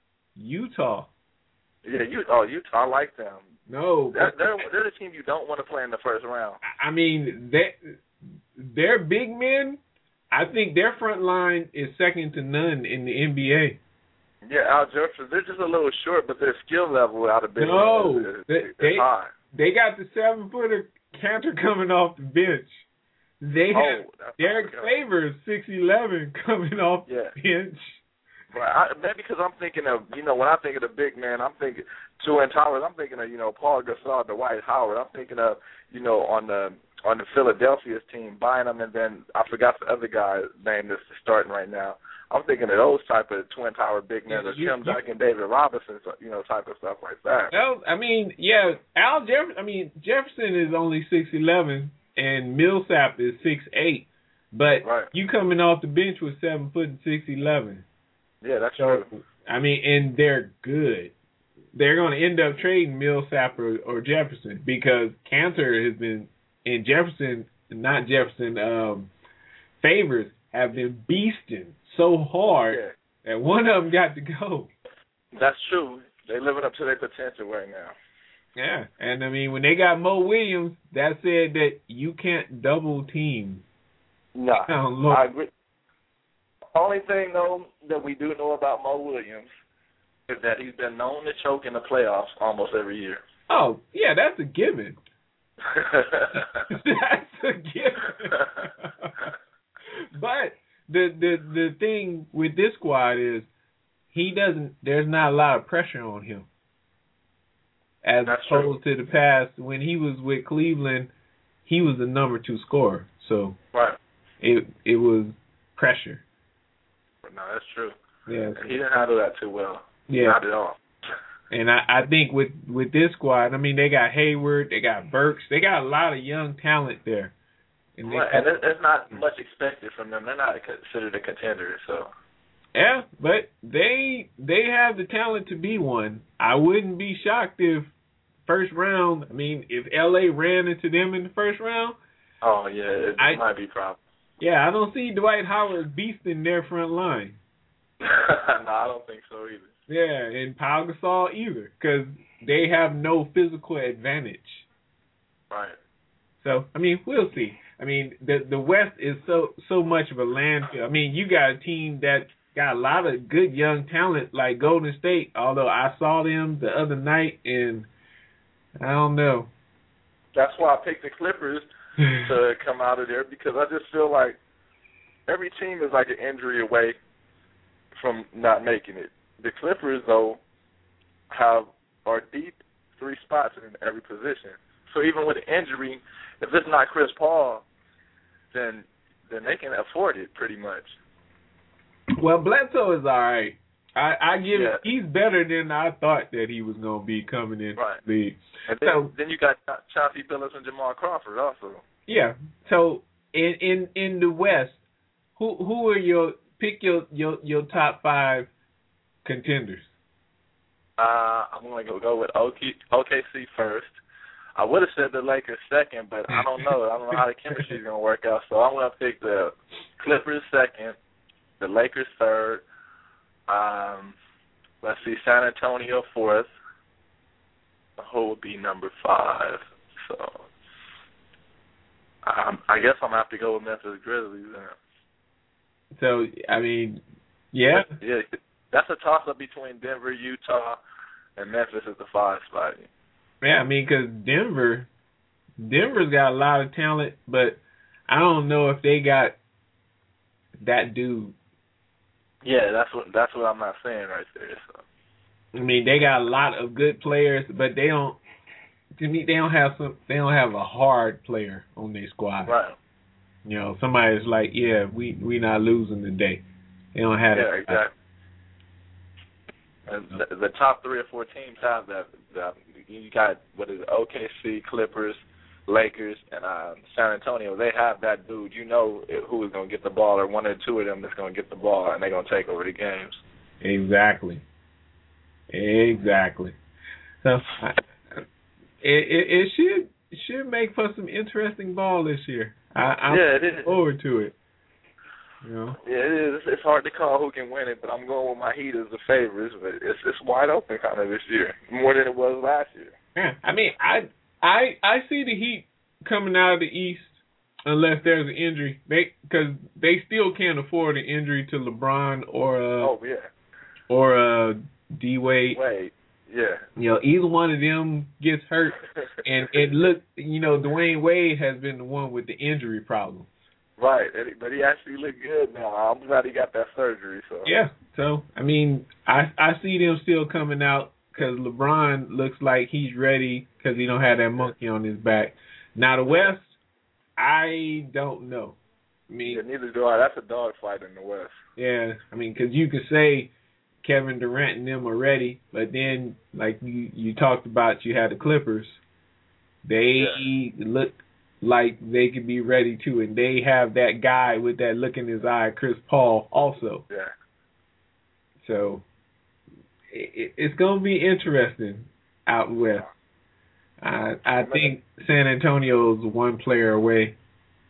S3: Utah.
S4: Yeah, you. Oh, Utah, I like them.
S3: No,
S4: they're, they're they're the team you don't want to play in the first round.
S3: I mean, they they're big men. I think their front line is second to none in the N B A.
S4: Yeah, Al Jefferson, they're just a little short, but their skill level out of big
S3: no,
S4: is, is,
S3: they,
S4: is
S3: they,
S4: high.
S3: They got the seven footer Cantor coming off the bench. They
S4: oh,
S3: have Derek Favors six eleven coming off
S4: yeah.
S3: the bench.
S4: Right, I, maybe because I'm thinking of, you know, when I think of the big man, I'm thinking Twin Towers. I'm thinking of, you know, Paul Gasol, Dwight Howard. I'm thinking of, you know, on the on the Philadelphia's team, Bynum, and then I forgot the other guy's name that's starting right now. I'm thinking of those type of Twin Tower big men,
S3: yeah,
S4: or Tim Duncan, David Robinson, you know, type of stuff like that.
S3: Well, I mean, yeah, Al Jefferson. I mean, Jefferson is only six eleven, and Millsap is six eight. But
S4: right.
S3: you coming off the bench with seven foot and six eleven.
S4: Yeah, that's
S3: so,
S4: true.
S3: I mean, and they're good. They're going to end up trading Millsap or, or Jefferson because Cantor has been, and Jefferson, not Jefferson, um, Favors have been beasting so hard yeah. that one of them got to go.
S4: That's true. They're living up to their potential right now.
S3: Yeah, and I mean, when they got Mo Williams, that said that you can't double team.
S4: No, I agree. Only thing, though, that we do know about Mo Williams is that he's been known to choke in the playoffs almost every year.
S3: Oh, yeah, that's a given. That's a given. But the, the the thing with this squad is he doesn't. There's not a lot of pressure on him, as
S4: that's
S3: opposed
S4: true.
S3: to the past when he was with Cleveland. He was the number two scorer, so
S4: right.
S3: it it was pressure.
S4: No, that's true.
S3: Yeah,
S4: and he didn't handle that too well.
S3: Yeah,
S4: not at all.
S3: And I, I think with, with this squad, I mean, they got Hayward, they got Burks, they got a lot of young talent there.
S4: And, well, and there's not much expected from them. They're not considered a contender, so.
S3: Yeah, but they they have the talent to be one. I wouldn't be shocked if first round. I mean, if L A ran into them in the first round.
S4: Oh yeah, it I, might be a problem.
S3: Yeah, I don't see Dwight Howard beasting their front line.
S4: No, I don't think so either.
S3: Yeah, and Pau Gasol either, because they have no physical advantage.
S4: Right.
S3: So, I mean, we'll see. I mean, the the West is so so much of a landfill. I mean, you got a team that got a lot of good young talent like Golden State. Although I saw them the other night, and I don't know.
S4: That's why I picked the Clippers to come out of there, because I just feel like every team is like an injury away from not making it. The Clippers, though, have are deep three spots in every position. So even with an injury, if it's not Chris Paul, then then they can afford it pretty much.
S3: Well, Bledsoe is all right. I, I give
S4: Yeah.
S3: it. He's better than I thought that he was going to be coming in
S4: Right.
S3: the league.
S4: And then,
S3: So-
S4: then you got Chauncey Billups and Jamal Crawford also.
S3: Yeah. So in in in the West, who who are your pick your your, your top five contenders?
S4: Uh, I'm going to go with O K C first. I would have said the Lakers second, but I don't know. I don't know how the chemistry is going to work out. So I'm going to pick the Clippers second, the Lakers third. Um, let's see, San Antonio fourth. Who would be number five? So um, I guess I'm going to have to go with Memphis Grizzlies then.
S3: So I mean, yeah,
S4: Yeah, that's a toss-up between Denver, Utah, and Memphis at the five spot.
S3: yeah. I mean, because Denver, Denver's got a lot of talent, but I don't know if they got that dude.
S4: Yeah, that's what that's what I'm not saying right there. So.
S3: I mean, they got a lot of good players, but they don't. To me, they don't have some. They don't have a hard player on their squad.
S4: Right.
S3: You know, somebody's like, yeah, we we not losing today. They don't have
S4: Yeah,
S3: that.
S4: exactly. And the, the top three or four teams have that. that you got what is it, O K C, Clippers, Lakers, and uh, San Antonio. They have that dude. You know who is going to get the ball, or one or two of them that's going to get the ball, and they're going to take over the games.
S3: Exactly. Exactly. So I, it, it it should it should make for some interesting ball this year. I, I'm
S4: yeah, it is.
S3: looking forward to it. You know.
S4: Yeah, it is. It's hard to call who can win it, but I'm going with my Heat as the favorites. But it's it's wide open kind of this year, more than it was last year.
S3: Yeah, I mean, I I I see the Heat coming out of the East unless there's an injury. They because they still can't afford an injury to LeBron or uh,
S4: Oh yeah.
S3: or uh, D Wade.
S4: Wait. Yeah.
S3: You know, either one of them gets hurt, and it look, you know, Dwayne Wade has been the one with the injury problem.
S4: Right, but he actually looked good now. I'm glad he got that surgery. So
S3: Yeah, so I mean, I I see them still coming out because LeBron looks like he's ready because he don't have that monkey on his back. Now the West, I don't know. I mean,
S4: yeah, neither do I. That's a dog fight in the West.
S3: yeah, I mean, because you could say Kevin Durant and them are ready, but then like you you talked about, you had the Clippers. They
S4: Yeah.
S3: look like they could be ready too, and they have that guy with that look in his eye, Chris Paul, also.
S4: Yeah.
S3: So it, it's going to be interesting out west. I I think San Antonio's one player away.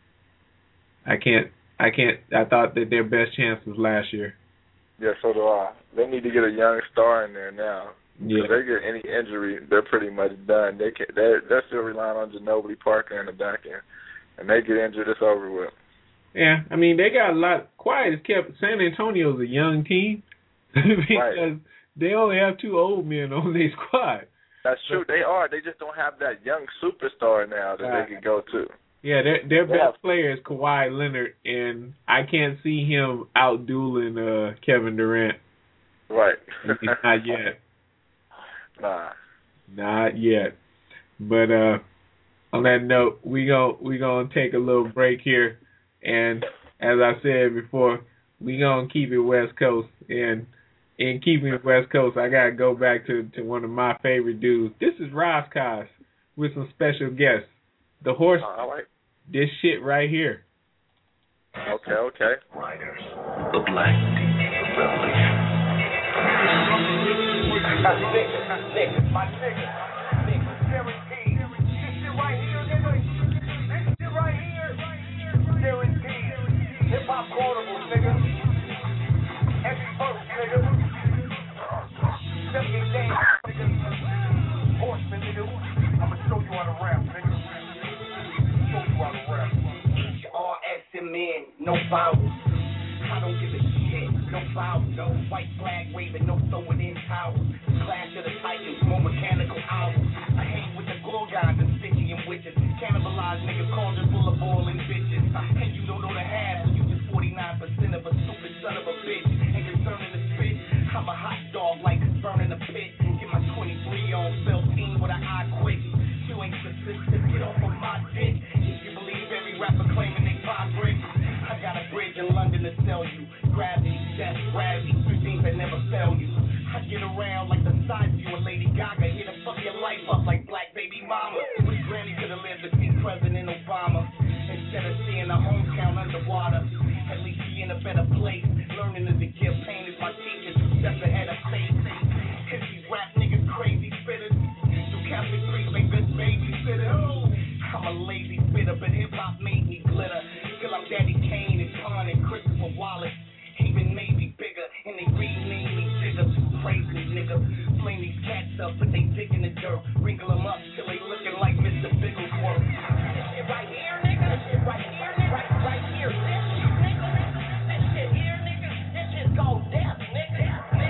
S3: I can't. I can't. I thought that their best chance was last year.
S4: Yeah, so do I. They need to get a young star in there now.
S3: Yeah.
S4: If they get any injury, they're pretty much done. They can, they're, they're still relying on Ginobili Parker in the back end. And they get injured, it's over with.
S3: Yeah, I mean, they got a lot. Quiet is kept. San Antonio's a young team because
S4: Right.
S3: they only have two old men on their squad.
S4: That's true. They are. They just don't have that young superstar now that
S3: Right.
S4: they can go to.
S3: Yeah, their their
S4: Yeah.
S3: best player is Kawhi Leonard, and I can't see him out dueling uh, Kevin Durant.
S4: Right.
S3: Not yet.
S4: Nah.
S3: Not yet. But uh, on that note, we go we gonna take a little break here, and as I said before, we gonna keep it West Coast. And in keeping it West Coast, I gotta go back to, to one of my favorite dudes. This is Roscos with some special guests. The horse,
S4: Uh, all right.
S3: this shit right here.
S4: Okay, okay.
S7: Riders, the Black Deep Revolution.
S6: Nigga, my nigga, nigga, guaranteed. This shit right here, nigga. This shit right here, guaranteed. Hip hop quotables, nigga. Every verse, nigga. Step your game, nigga. Horseman, nigga. I'ma show you how to rap, nigga. Show you how to rap.
S8: H R S M N, no vowels. I don't give a shit, no
S6: no bow, no white flag waving, no throwing in towels. Clash of the Titans, more mechanical owls. I hang with the gorgons and Stygian witches. Cannibalize niggas, cauldron full of boiling bitches. And you don't know the half, so you just forty-nine percent of a stupid son of a bitch. And concerning the spit, I'm a hot dog like burning a pit. Get my twenty-three on, fell team with an eye quick. You ain't persistent, get off of my dick. If you believe every rapper claiming they buy bricks, I got a bridge in London to sell you. Gravity, death, gravity, three things that never fail you. I get around like the side view of Lady Gaga, here to fuck your life up like Black Baby Mama. Wish Granny could have lived to see President Obama. Instead of seeing the hometown underwater, at least be in a better place. Learning that the gift pain is my teacher, two steps ahead of faith. If these rap niggas crazy spitters, do Catholic priests make good babysitters? I'm a lazy spitter, but hip-hop made me glitter. Till I'm Daddy Kane and Pun and Christopher Wallace. Even made me bigger, and they rename me Jigga. Crazy nigga. Flame these cats up, but they dig in the dirt. Wrinkle them up till they looking like Mister Bigglesworth. This shit right here, nigga. This shit right here, nigga. Right, right here. This shit, nigga. This shit here, nigga. This shit go death, nigga.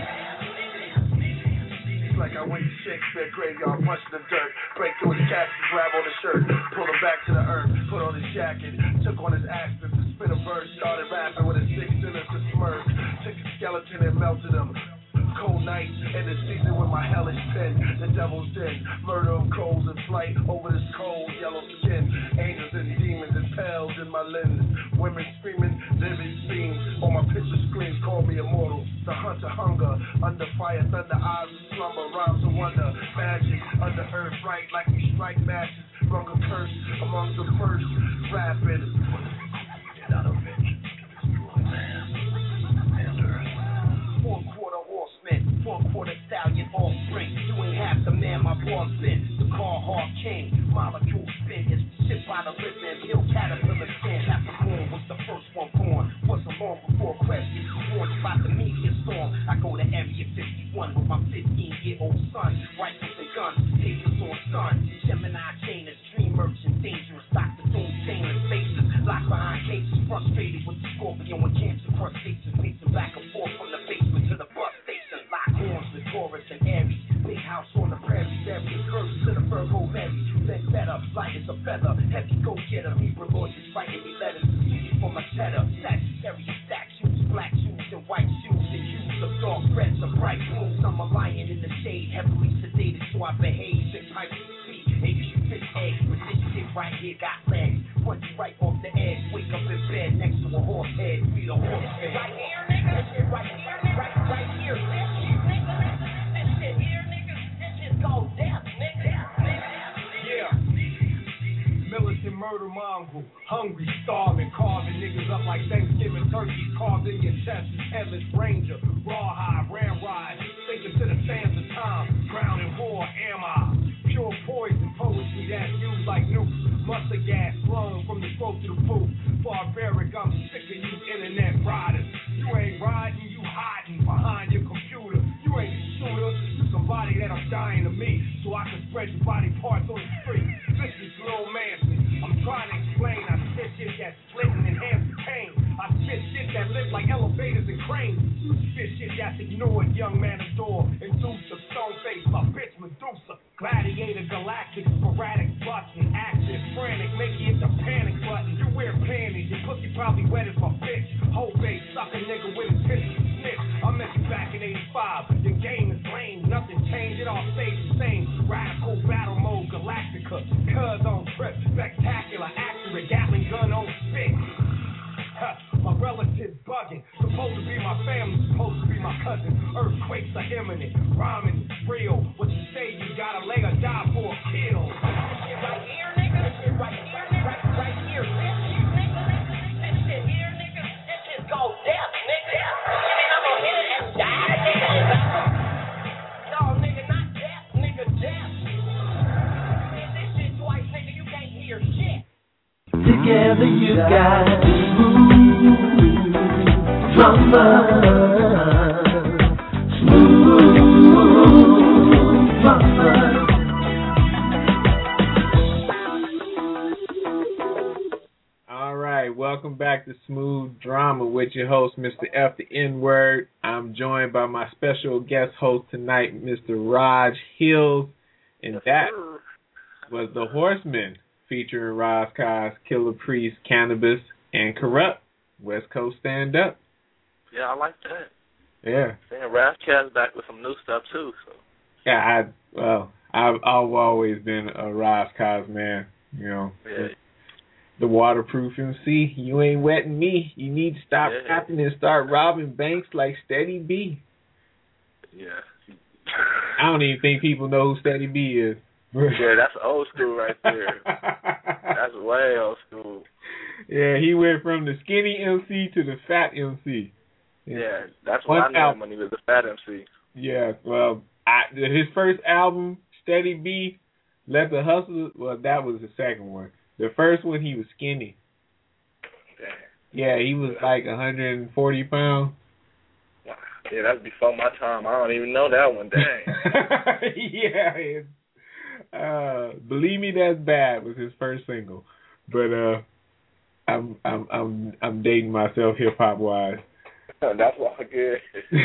S6: It's like I went to Shakespeare graveyard, punched the dirt, break through his casket, grab on his shirt, pull him back to the earth, put on his jacket, took on his accent to spit a verse, started rapping with a six sinister smirk, took a skeleton and melted him. Cold nights in the season with my hellish pen, the devil's den, murder of crows in flight over this cold yellow skin, angels and demons and pales in my lens, women screaming, vivid scenes on my picture screens call me immortal, the hunter hunger, under fire, thunder eyes of slumber, rhymes of wonder, magic, under earth right like we strike matches, rung a curse among the first, rapid, get out of it, four quarter horsemen, four quarter stallion offspring. You ain't half the man my boss been. The Carhartt king, molecule spin is shit by the rhythm. Hill caterpillar skin. Capricorn was the first one born. Wasn't long before Crabtree was born. About the media storm. I go to Area fifty-one with my fifteen-year-old son. Rifles and guns, papers on sun. Gemini chainers, dream merchants, dangerous. Doctor Doom, stainless faces. Locked behind cases, frustrated with the Scorpio and Cancer crustaceans. Pacing back and forth from the basement to the bus station. Lock horns with Taurus and Aries. Big house on the prairie, various curves to the Virgo Mary. Then better, light as a feather. Heavy go-getter, Libra lawyers writing me letters. Easy for my cheddar. Sagittarius statues, black shoes and white shoes. And hues of dark reds and bright blues. I'm a lion in the shade, heavily sedated, so I behave. Six types of speed, maybe you fish eggs. But this shit right here got legs. Punch you right off the edge. Wake up in bed next to a horse head. Read a horse head. Right here, nigga. This shit right here, nigga. Right, right here. This shit, nigga. This shit here, nigga. This shit go death, nigga. Yeah. Militant murder mongrel. Hungry, starving, carving niggas up like Thanksgiving turkeys. Carved in your chest. Headless ranger. Rawhide, ramrod. Thinking to the sands of time. Drown in war, am I? Pure poison poetry that's used like nukes. Mustard gas flown from the throat to the booth. Barbaric, I'm sick of you internet riders. You ain't riding, you hiding behind your computer. You ain't a shooter, you somebody that I'm dying to meet, so I can spread your body parts on the street. This is Lil Manson. I'm trying to explain. I spit shit that's split and enhance the pain. I spit shit that live like elevators and cranes. You spit shit that's ignored, young man adore. Inducer, stone face, my bitch Medusa. Gladiator, galactic, sporadic, busting, active, frantic, make you hit the panic button. You wear panties, your pussy probably wet as my bitch. Whole base, suck a nigga with his pistol snitch. I met you back in eighty-five, your game is lame, nothing changed, it all stays the same. Radical battle mode, Galactica, cuz on trip, spectacular, accurate, Gatling gun on spit. My relatives bugging, supposed to be my family, supposed to be my cousin. Earthquakes are imminent, rhyming is real. What you say, you gotta lay or die for a kill. This shit right here, nigga. This shit right here, nigga. Right, right here. This shit, nigga. This shit here, nigga. This shit go death, nigga. You mean I'm gonna hit it and die, nigga? No, nigga, not death, nigga, death. Hit this shit twice, nigga. You can't hear shit.
S2: Together you got smooth drummer, smooth drummer.
S3: All right, welcome back to Smooth Drama with your host, Mister F the N-Word. I'm joined by my special guest host tonight, Mister Raj Hills, and that was The Horsemen, featuring Ras Kass, Killer Priest, Cannabis, and Corrupt, West Coast Stand Up.
S4: Yeah, I like that.
S3: Yeah.
S4: And Ras Kass back with some new stuff too. So.
S3: Yeah, I well, I've, I've always been a Ras Kass man. You know,
S4: yeah.
S3: The waterproof M C. You ain't wetting me. You need to stop
S4: yeah.
S3: rapping and start robbing banks like Steady B.
S4: Yeah.
S3: I don't even think people know who Steady B is.
S4: Yeah, that's old school right there. That's way old school.
S3: Yeah, he went from the skinny M C to the fat M C.
S4: Yeah, that's what I know him when he was the fat M C.
S3: Yeah, well, I, his first album, Steady B, Let the Hustle, well, that was the second one. The first one, he was skinny.
S4: Damn.
S3: Yeah, he was like one hundred forty pounds.
S4: Yeah, that's before my time. I don't even know that one. Dang.
S3: Yeah, it's, uh, Believe Me That's Bad was his first single. But uh, I'm I'm I'm I'm dating myself hip hop wise.
S4: That's all good.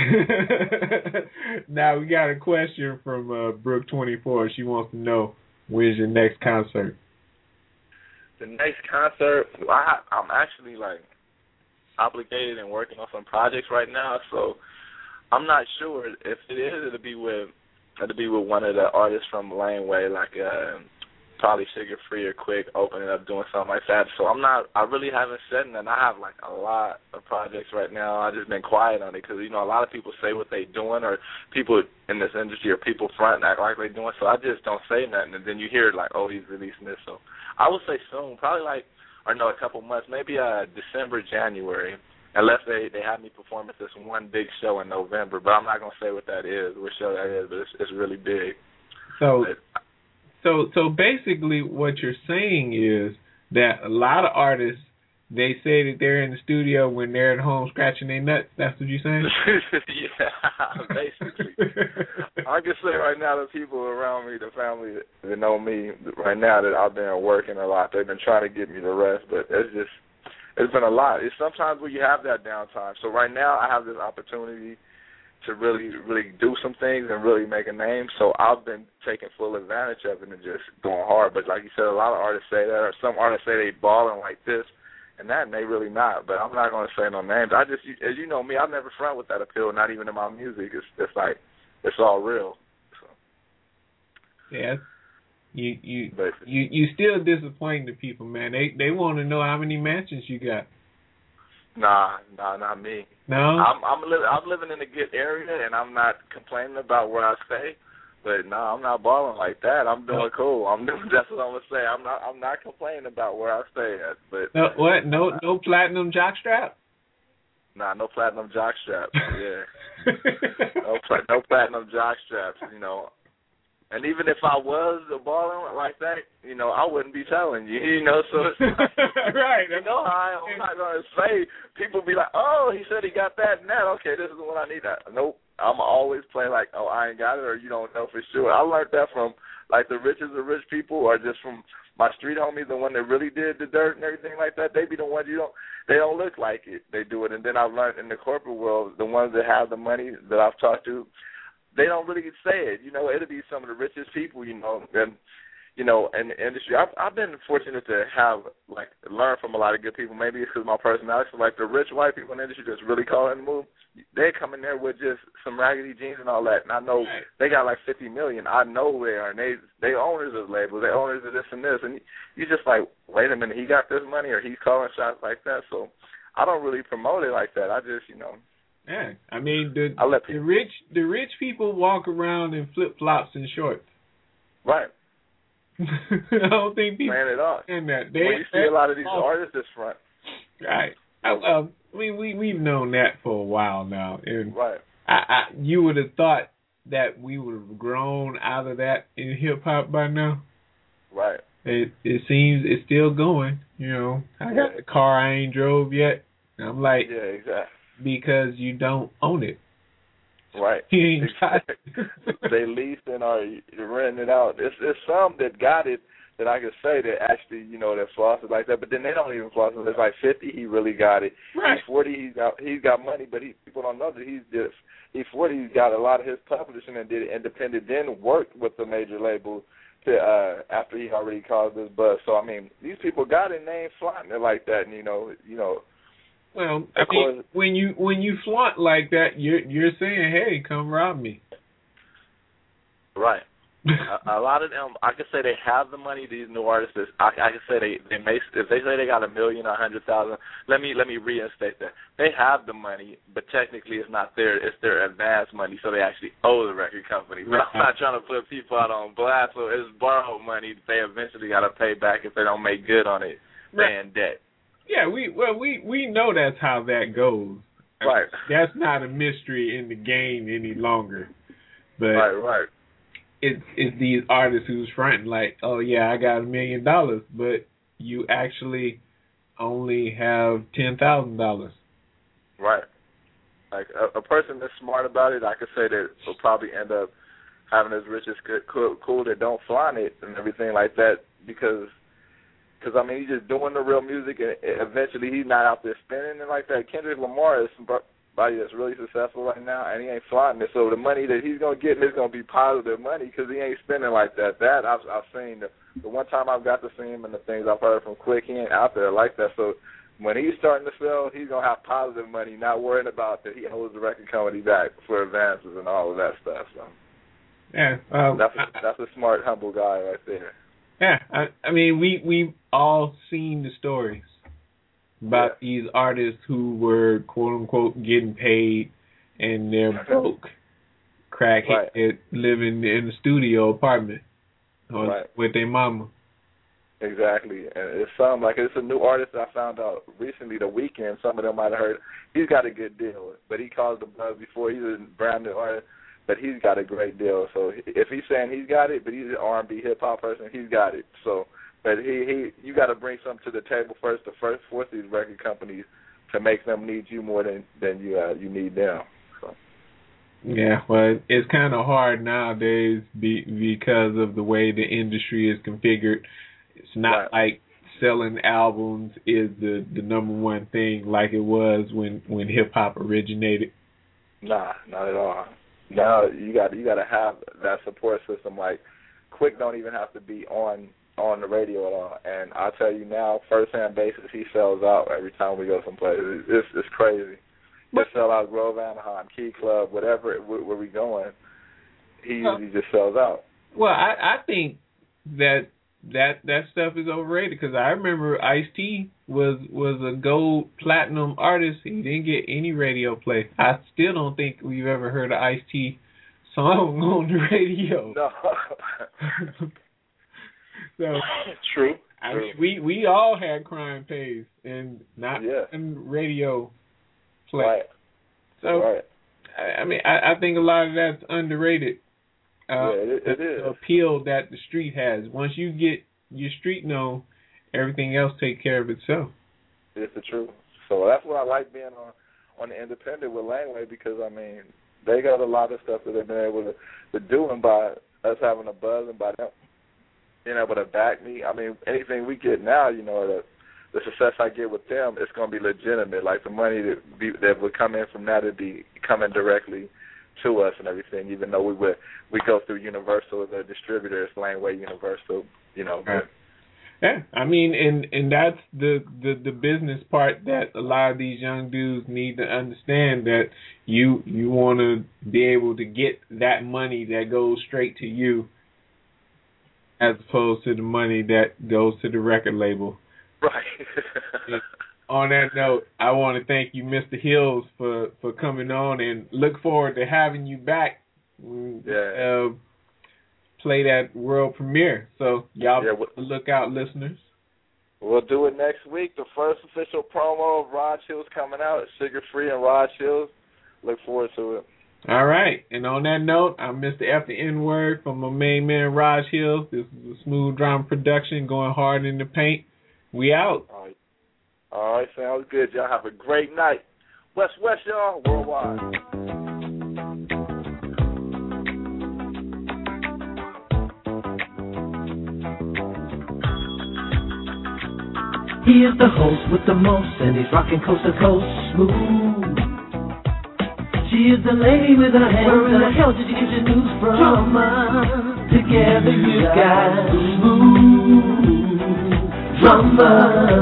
S3: Now we got a question from uh, Brooke twenty-four. She wants to know, when's your next concert?
S4: The next concert, I, I'm actually like obligated and working on some projects right now, so I'm not sure if it is. It'll be with it'll be with one of the artists from Laneway, like uh, probably Sugar Free or Quick, opening up doing something like that. So I'm not. I really haven't said nothing. I have like a lot of projects right now. I just been quiet on it because you know a lot of people say what they doing, or people in this industry or people front and act like they doing. So I just don't say nothing, and then you hear like, oh, he's releasing this. So I would say soon, probably like, or no, a couple months, maybe uh December, January. Unless they, they have me perform at this one big show in November, but I'm not gonna say what that is, what show that is, but it's it's really big.
S3: So,
S4: but,
S3: so so basically, what you're saying is that a lot of artists, they say that they're in the studio when they're at home scratching their nuts. That's what you're saying?
S4: Yeah, basically. I can say right now the people around me, the family that know me right now, that I've been working a lot. They've been trying to get me to rest, but it's just. It's been a lot. It's sometimes where you have that downtime. So right now I have this opportunity to really, really do some things and really make a name. So I've been taking full advantage of it and just going hard. But like you said, a lot of artists say that, or some artists say they balling like this and that, and they really not. But I'm not going to say no names. I just, as you know me, I never front with that appeal, not even in my music. It's it's like, it's all real. So.
S3: Yeah. You you you you still disappointing the people, man. They they want to know how many mansions you got.
S4: Nah, nah, not me.
S3: No,
S4: I'm I'm li- I'm living in a good area, and I'm not complaining about where I stay. But no, nah, I'm not balling like that. I'm doing cool. I'm doing. That's what I'm gonna say. I'm not. I'm not complaining about where I stay at. But
S3: no, what? No, no platinum jockstrap.
S4: Nah, no platinum jockstraps. Yeah, no, pla- no platinum jockstraps. You know. And even if I was a baller like that, you know, I wouldn't be telling you, you know, so it's like,
S3: right.
S4: You know, I, I'm not going to say, people be like, oh, he said he got that and that, okay, this is the one I need. That. Nope, I'm always playing like, oh, I ain't got it, or you don't know for sure. I learned that from, like, the richest of rich people, or just from my street homies, the one that really did the dirt and everything like that. They be the ones you don't, they don't look like it, they do it. And then I've learned in the corporate world, the ones that have the money that I've talked to, they don't really say it. You know, it'll be some of the richest people, you know, and, you know, in the industry. I've, I've been fortunate to have, like, learn from a lot of good people. Maybe it's because of my personality. So, like, the rich white people in the industry that's really calling the move, they come in there with just some raggedy jeans and all that. And I know they got, like, fifty million. I know who they are. And they, they owners of labels. They owners of this and this. And you just like, wait a minute, he got this money or he's calling shots like that. So I don't really promote it like that. I just, you know.
S3: Yeah, I mean the
S4: I let
S3: the rich the rich people walk around in flip flops and shorts.
S4: Right.
S3: I don't think people
S4: Man it up.
S3: understand that. They,
S4: when you see a lot of these awesome. artists this front.
S3: Right. I, uh, we we we've known that for a while now, and
S4: right.
S3: I, I you would have thought that we would have grown out of that in hip hop by now.
S4: Right.
S3: It it seems it's still going. You know, I got the car I ain't drove yet. And I'm like,
S4: yeah, exactly.
S3: Because you don't own it.
S4: Right.
S3: You ain't
S4: exactly. They leased and are renting it out. It's, it's some that got it that I could say that actually, you know, that flosses like that. But then they don't even floss. It's like fifty, he really got it.
S3: Right.
S4: He's forty, he's got he's got money, but he, people don't know that he's just he's forty. He's got a lot of his publishing and did it independent. Then worked with the major label to uh, after he already caused this buzz. So I mean, these people got it and they ain't flaunting it like that. And you know, you know.
S3: Well, I mean, when you when you flaunt like that, you're you're saying, hey, come rob me.
S4: Right. a, a lot of them, I could say they have the money. These new artists, I, I could say they they may if they say they got a million or a hundred thousand. Let me let me reinstate that. They have the money, but technically it's not their it's their advance money, so they actually owe the record company. But I'm not trying to put people out on blast. So it's borrowed money that they eventually got to pay back if they don't make good on it. They're in debt.
S3: Yeah, we well we we know that's how that goes.
S4: Right.
S3: That's not a mystery in the game any longer. But
S4: right, right.
S3: It's it's these artists who's fronting like, oh yeah, I got a million dollars, but you actually only have ten thousand dollars.
S4: Right. Like a, a person that's smart about it, I could say that will probably end up having as rich as cool, cool that don't flaunt it and everything like that because, cause, I mean, he's just doing the real music and eventually he's not out there spinning it like that. Kendrick Lamar is somebody that's really successful right now and he ain't flaunting it. So the money that he's going to get is going to be positive money because he ain't spending like that. That I've, I've seen. The, the one time I've got to see him and the things I've heard from Quick, he ain't out there like that. So when he's starting to sell, he's going to have positive money, not worrying about that he owes the record company back for advances and all of that stuff. So
S3: yeah, um,
S4: that's a, that's a smart, humble guy right there.
S3: Yeah, I, I mean, we we've all seen the stories about yeah. these artists who were quote unquote getting paid and they're broke, crackhead, right. living in a studio apartment or
S4: right.
S3: with their mama.
S4: Exactly, and it's some like it's a new artist I found out recently. The Weeknd, some of them might have heard. He's got a good deal, but he caused a buzz before. He's a brand new artist, but he's got a great deal. So if he's saying he's got it, but he's an R and B hip hop person, he's got it. So, but he he, you got to bring something to the table first to first force these record companies to make them need you more than than you uh, you need them. So.
S3: Yeah, well, it's kind of hard nowadays be, because of the way the industry is configured. It's not right. like selling albums is the, the number one thing like it was when, when hip hop originated.
S4: Nah, not at all. Now you got you got to have that support system. Like Quick don't even have to be on on the radio at all. And I tell you now, firsthand basis, he sells out every time we go someplace. It's it's crazy. He sell out Grove Anaheim, Key Club, whatever where, where we going. He usually just sells out.
S3: Well, I, I think that. That that stuff is overrated because I remember Ice-T was was a gold platinum artist. He didn't get any radio play. I still don't think we've ever heard an Ice-T song on the radio.
S4: No.
S3: so
S4: true.
S3: I
S4: true.
S3: mean, we we all had crime pays and not
S4: yeah.
S3: radio play.
S4: Right.
S3: So
S4: right.
S3: I, I mean, I, I think a lot of that's underrated. Uh,
S4: yeah, it, it is.
S3: The appeal that the street has. Once you get your street known, everything else takes care of itself.
S4: It's the truth. So that's what I like being on on the independent with Langway because I mean they got a lot of stuff that they've been able to, to do, and by us having a buzz and by them being able to back me, I mean anything we get now, you know, the the success I get with them, it's going to be legitimate. Like the money that be, that would come in from that would be coming directly to us and everything, even though we would we go through Universal as a distributor, it's Langway Universal, you know. But.
S3: Yeah, I mean, and and that's the, the the business part that a lot of these young dudes need to understand, that you you want to be able to get that money that goes straight to you, as opposed to the money that goes to the record label.
S4: Right.
S3: On that note, I want to thank you, Mister Hills, for, for coming on, and look forward to having you back.
S4: Yeah.
S3: Uh, play that world premiere. So y'all
S4: yeah, we'll,
S3: look out, listeners.
S4: We'll do it next week. The first official promo of Raj Hills coming out. Sugar Free and Raj Hills. Look forward to it.
S3: All right. And on that note, I'm Mister F the N-Word from my main man, Raj Hills. This is a Smooth Drama production going hard in the paint. We out.
S4: All right. All right, sounds good. Y'all have a great night. West West, y'all, worldwide.
S2: He is the host with the most, and he's rocking coast to coast smooth. She is the lady with her hands. Where in the hell did you get your news from? Drama. Together you got smooth drama.